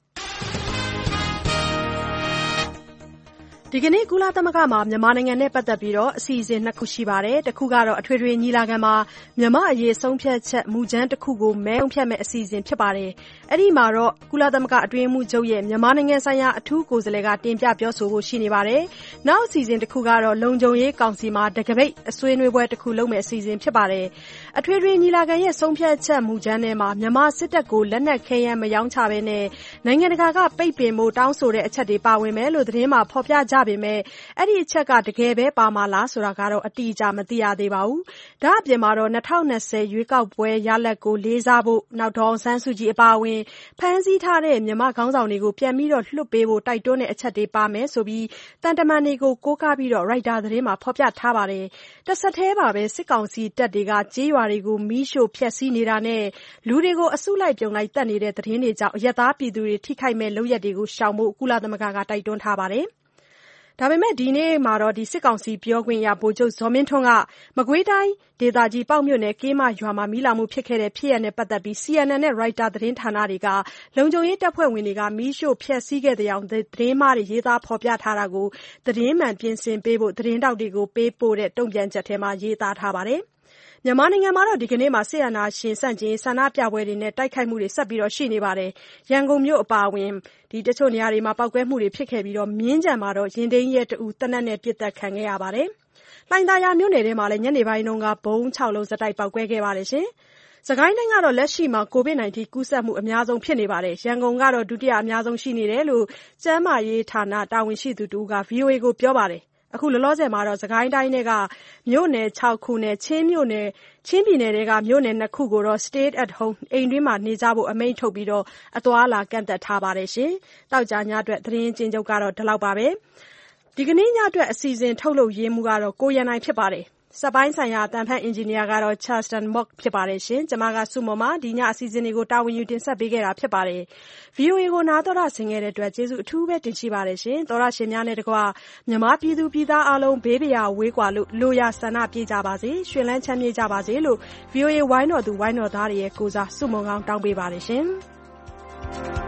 ဒီကနေ့ကုလသမဂ္ဂမှာမြန်မာနိုင်ငံနဲ့ပတ်သက်ပြီးအစီအစဉ်2ခုရှိပါတယ်။တစ်ခုကတော့အထွေထွေညီလာခံမှာမြန်မာအရေးဆုံးဖြတ်ချက်မူကြမ်းတစ်ခုကိုမဲဆုံးဖြတ်မဲ့အစီအစဉ်ဖြစ်ပါတယ်။အဲ့ဒီမှာတော့ကုလသမဂ္ဂအတွင်းမှုချုပ်ရဲ့မြန်မာနိုင်ငံဆိုင်ရာအထူးကိုယ်စားလှယ်ကတင်ပြပြောဆိုဖို့ရှိနေပါတယ်။နောက်အစီအစဉ်တစ်ခုကတော့လုံခြုံရေးကောင်စီမှာတကပိတ်အဆွေးနွေးပွဲတစ်ခုလုပ်မဲ့အစီအစဉ်ဖြစ်ပါတယ်။အထွေထွေညီလာခံရဲ့ဆုံးဖြတ်ချက်မူကြမ်းထဲမှာမြန်မာစစ်တပ်ကိုလက်နက်ခဲယမ်းမရောင်းချဘဲနဲ့နိုင်ငံတကာကပိတ်ပင်ဖို့တောင်းဆိုတဲ့အချက်တွေပါဝင်မယ်လို့သတင်းမှာဖော်ပြကြပေမဲ့အဲ့ဒီအချက်ကတကယ်ပဲပါမလားဆိုတာကတော့အတိအကျမသိရသေးပါဘူး။ဒါအပြင်မှာတော့2020ရွေးကောက်ပွဲရလဒ်ကိုလေးစားဖို့နောက်ဒေါ်အောင်ဆန်းစုကြည်အပါအဝင်ဖမ်းဆီးထားတဲ့မြန်မာခေါင်းဆောင်တွေကိုပြန်ပြီးလွှတ်ပေးဖို့တိုက်တွန်းတဲ့အချက်တွေပါမယ်ဆိုပြီးတန်တမန်တွေကိုကိုးကားပြီးရိုက်တာသတင်းမှာဖော်ပြထားပါတယ်။တစ်ဆက်တည်းပါပဲစစ်ကောင်စီတပ်တွေကကြေးရွာတွေကိုမီးရှို့ဖျက်ဆီးနေတာနဲ့လူတွေကိုအစုလိုက်ပြုံလိုက်တက်နေတဲ့သတင်းတွေကြောင့်အရပ်သားပြည်သူတွေထိခိုက်မဲ့လုပ်ရက်တွေကိုရှောင်ဖို့ကုလသမဂ္ဂကတိုက်တွန်းထားပါတယ်။ဒါပေမဲ့ဒီနေ့မှာတော့စစ်ကောင်စီပြောခွင့်ရဗိုလ်ချုပ်ဇော်မင်းထွန်းကမကွေးတိုင်းဒေသကြီးပေါက်မြို့နယ်ကေးမရွာမှာမီးလောင်မှုဖြစ်ခဲ့တဲ့ဖြစ်ရပ်နဲ့ပတ်သက်ပြီး CNN နဲ့ Reuters သတင်းဌာနတွေကလုံခြုံရေးတပ်ဖွဲ့ဝင်တွေကမီးရှို့ဖျက်ဆီးခဲ့တဲ့အောင်သတင်းမှားတွေရေးသားဖော်ပြထားတာကိုသတင်းမှန်ပြင်ဆင်ပေးဖို့သတင်းတောက်တွေကိုပေးပို့တဲ့တုံ့ပြန်ချက်ထဲမှာရေးသားထားပါတယ်။မြန်မာနိုင်ငံမှာဒီကနေ့မှာစစ်အာဏာရှင်ဆန့်ကျင်ဆန္ဒပြပွဲတွေနဲ့တိုက်ခိုက်မှုတွေဆက်ပြီးရှိနေပါတယ်။ရန်ကုန်မြို့အပါအဝင်တချို့နေရာတွေမှာပောက်ကွဲမှုတွေဖြစ်ခဲ့ပြီးမြင်းခြံမှာတော့ရင်သိမ်းရဲတဦးသေနတ်နဲ့ပစ်သတ်ခံခဲ့ရပါတယ်။လှိုင်သာယာမြို့နယ်ထဲမှာလည်းညနေပိုင်းကဗုံး6လုံးဆက်တိုက်ပောက်ကွဲခဲ့ပါတယ်။စကိုင်းတိုင်းကတော့လက်ရှိမှာ COVID-19 ကူးစက်မှုအများဆုံးဖြစ်နေပါတယ်။ရန်ကုန်ကတော့ဒုတိယအများဆုံးရှိနေတယ်လို့ကျန်းမာရေးဌာနတာဝန်ရှိသူတဦးက VOA ကိုပြောပါတယ်။အခုလောလောဆယ်မှာတော့စကိုင်းတိုင်းထဲကမြို့နယ်6ခုနဲ့ချင်းပြည်နယ်ထဲကမြို့နယ်2ခုကိုတော့ Stay at Home အိမ်တွင်းမှာနေကြဖို့အမိန့်ထုတ်ပြီးအသွားအလာကန့်သတ်ထားပါတယ်။သောကြာညအတွက်သတင်းကျဉ်းချုပ်ကတော့ဒီလောက်ပါပဲ။ဒီကနေ့ညအတွက်အစီအစဉ်ထုတ်လုပ်ရေးမှူးကတော့ကိုရန်နိုင်ဖြစ်ပါတယ်။စက်ပိုင်းဆိုင်ရာအသံဖတ်အင်ဂျင်နီယာကတော့ Charleston Mock ဖြစ်ပါတယ်။ကျွန်မကစုမမဒီညအစီအစဉ်တွေကိုတာဝန်ယူတင်ဆက်ပေးခဲ့တာဖြစ်ပါတယ်။ VOA ကိုနားတော်တာဆင်ခဲ့တဲ့အတွက်ကျေးဇူးအထူးပဲတင်ရှိပါတယ်။သောရရှင်များနဲ့တကွမြန်မာပြည်သူပြည်သားအားလုံးဘေးပရာဝေးကွာလို့လိုရာဆန္ဒပြေကြပါစေ။ရွှင်လန်းချမ်းမြေ့ကြပါစေလို့ VOA ဝိုင်းတော်သူဝိုင်းတော်သားတွေရဲ့ကိုစားဆုမွန်ကောင်းတောင်းပေးပါတယ်။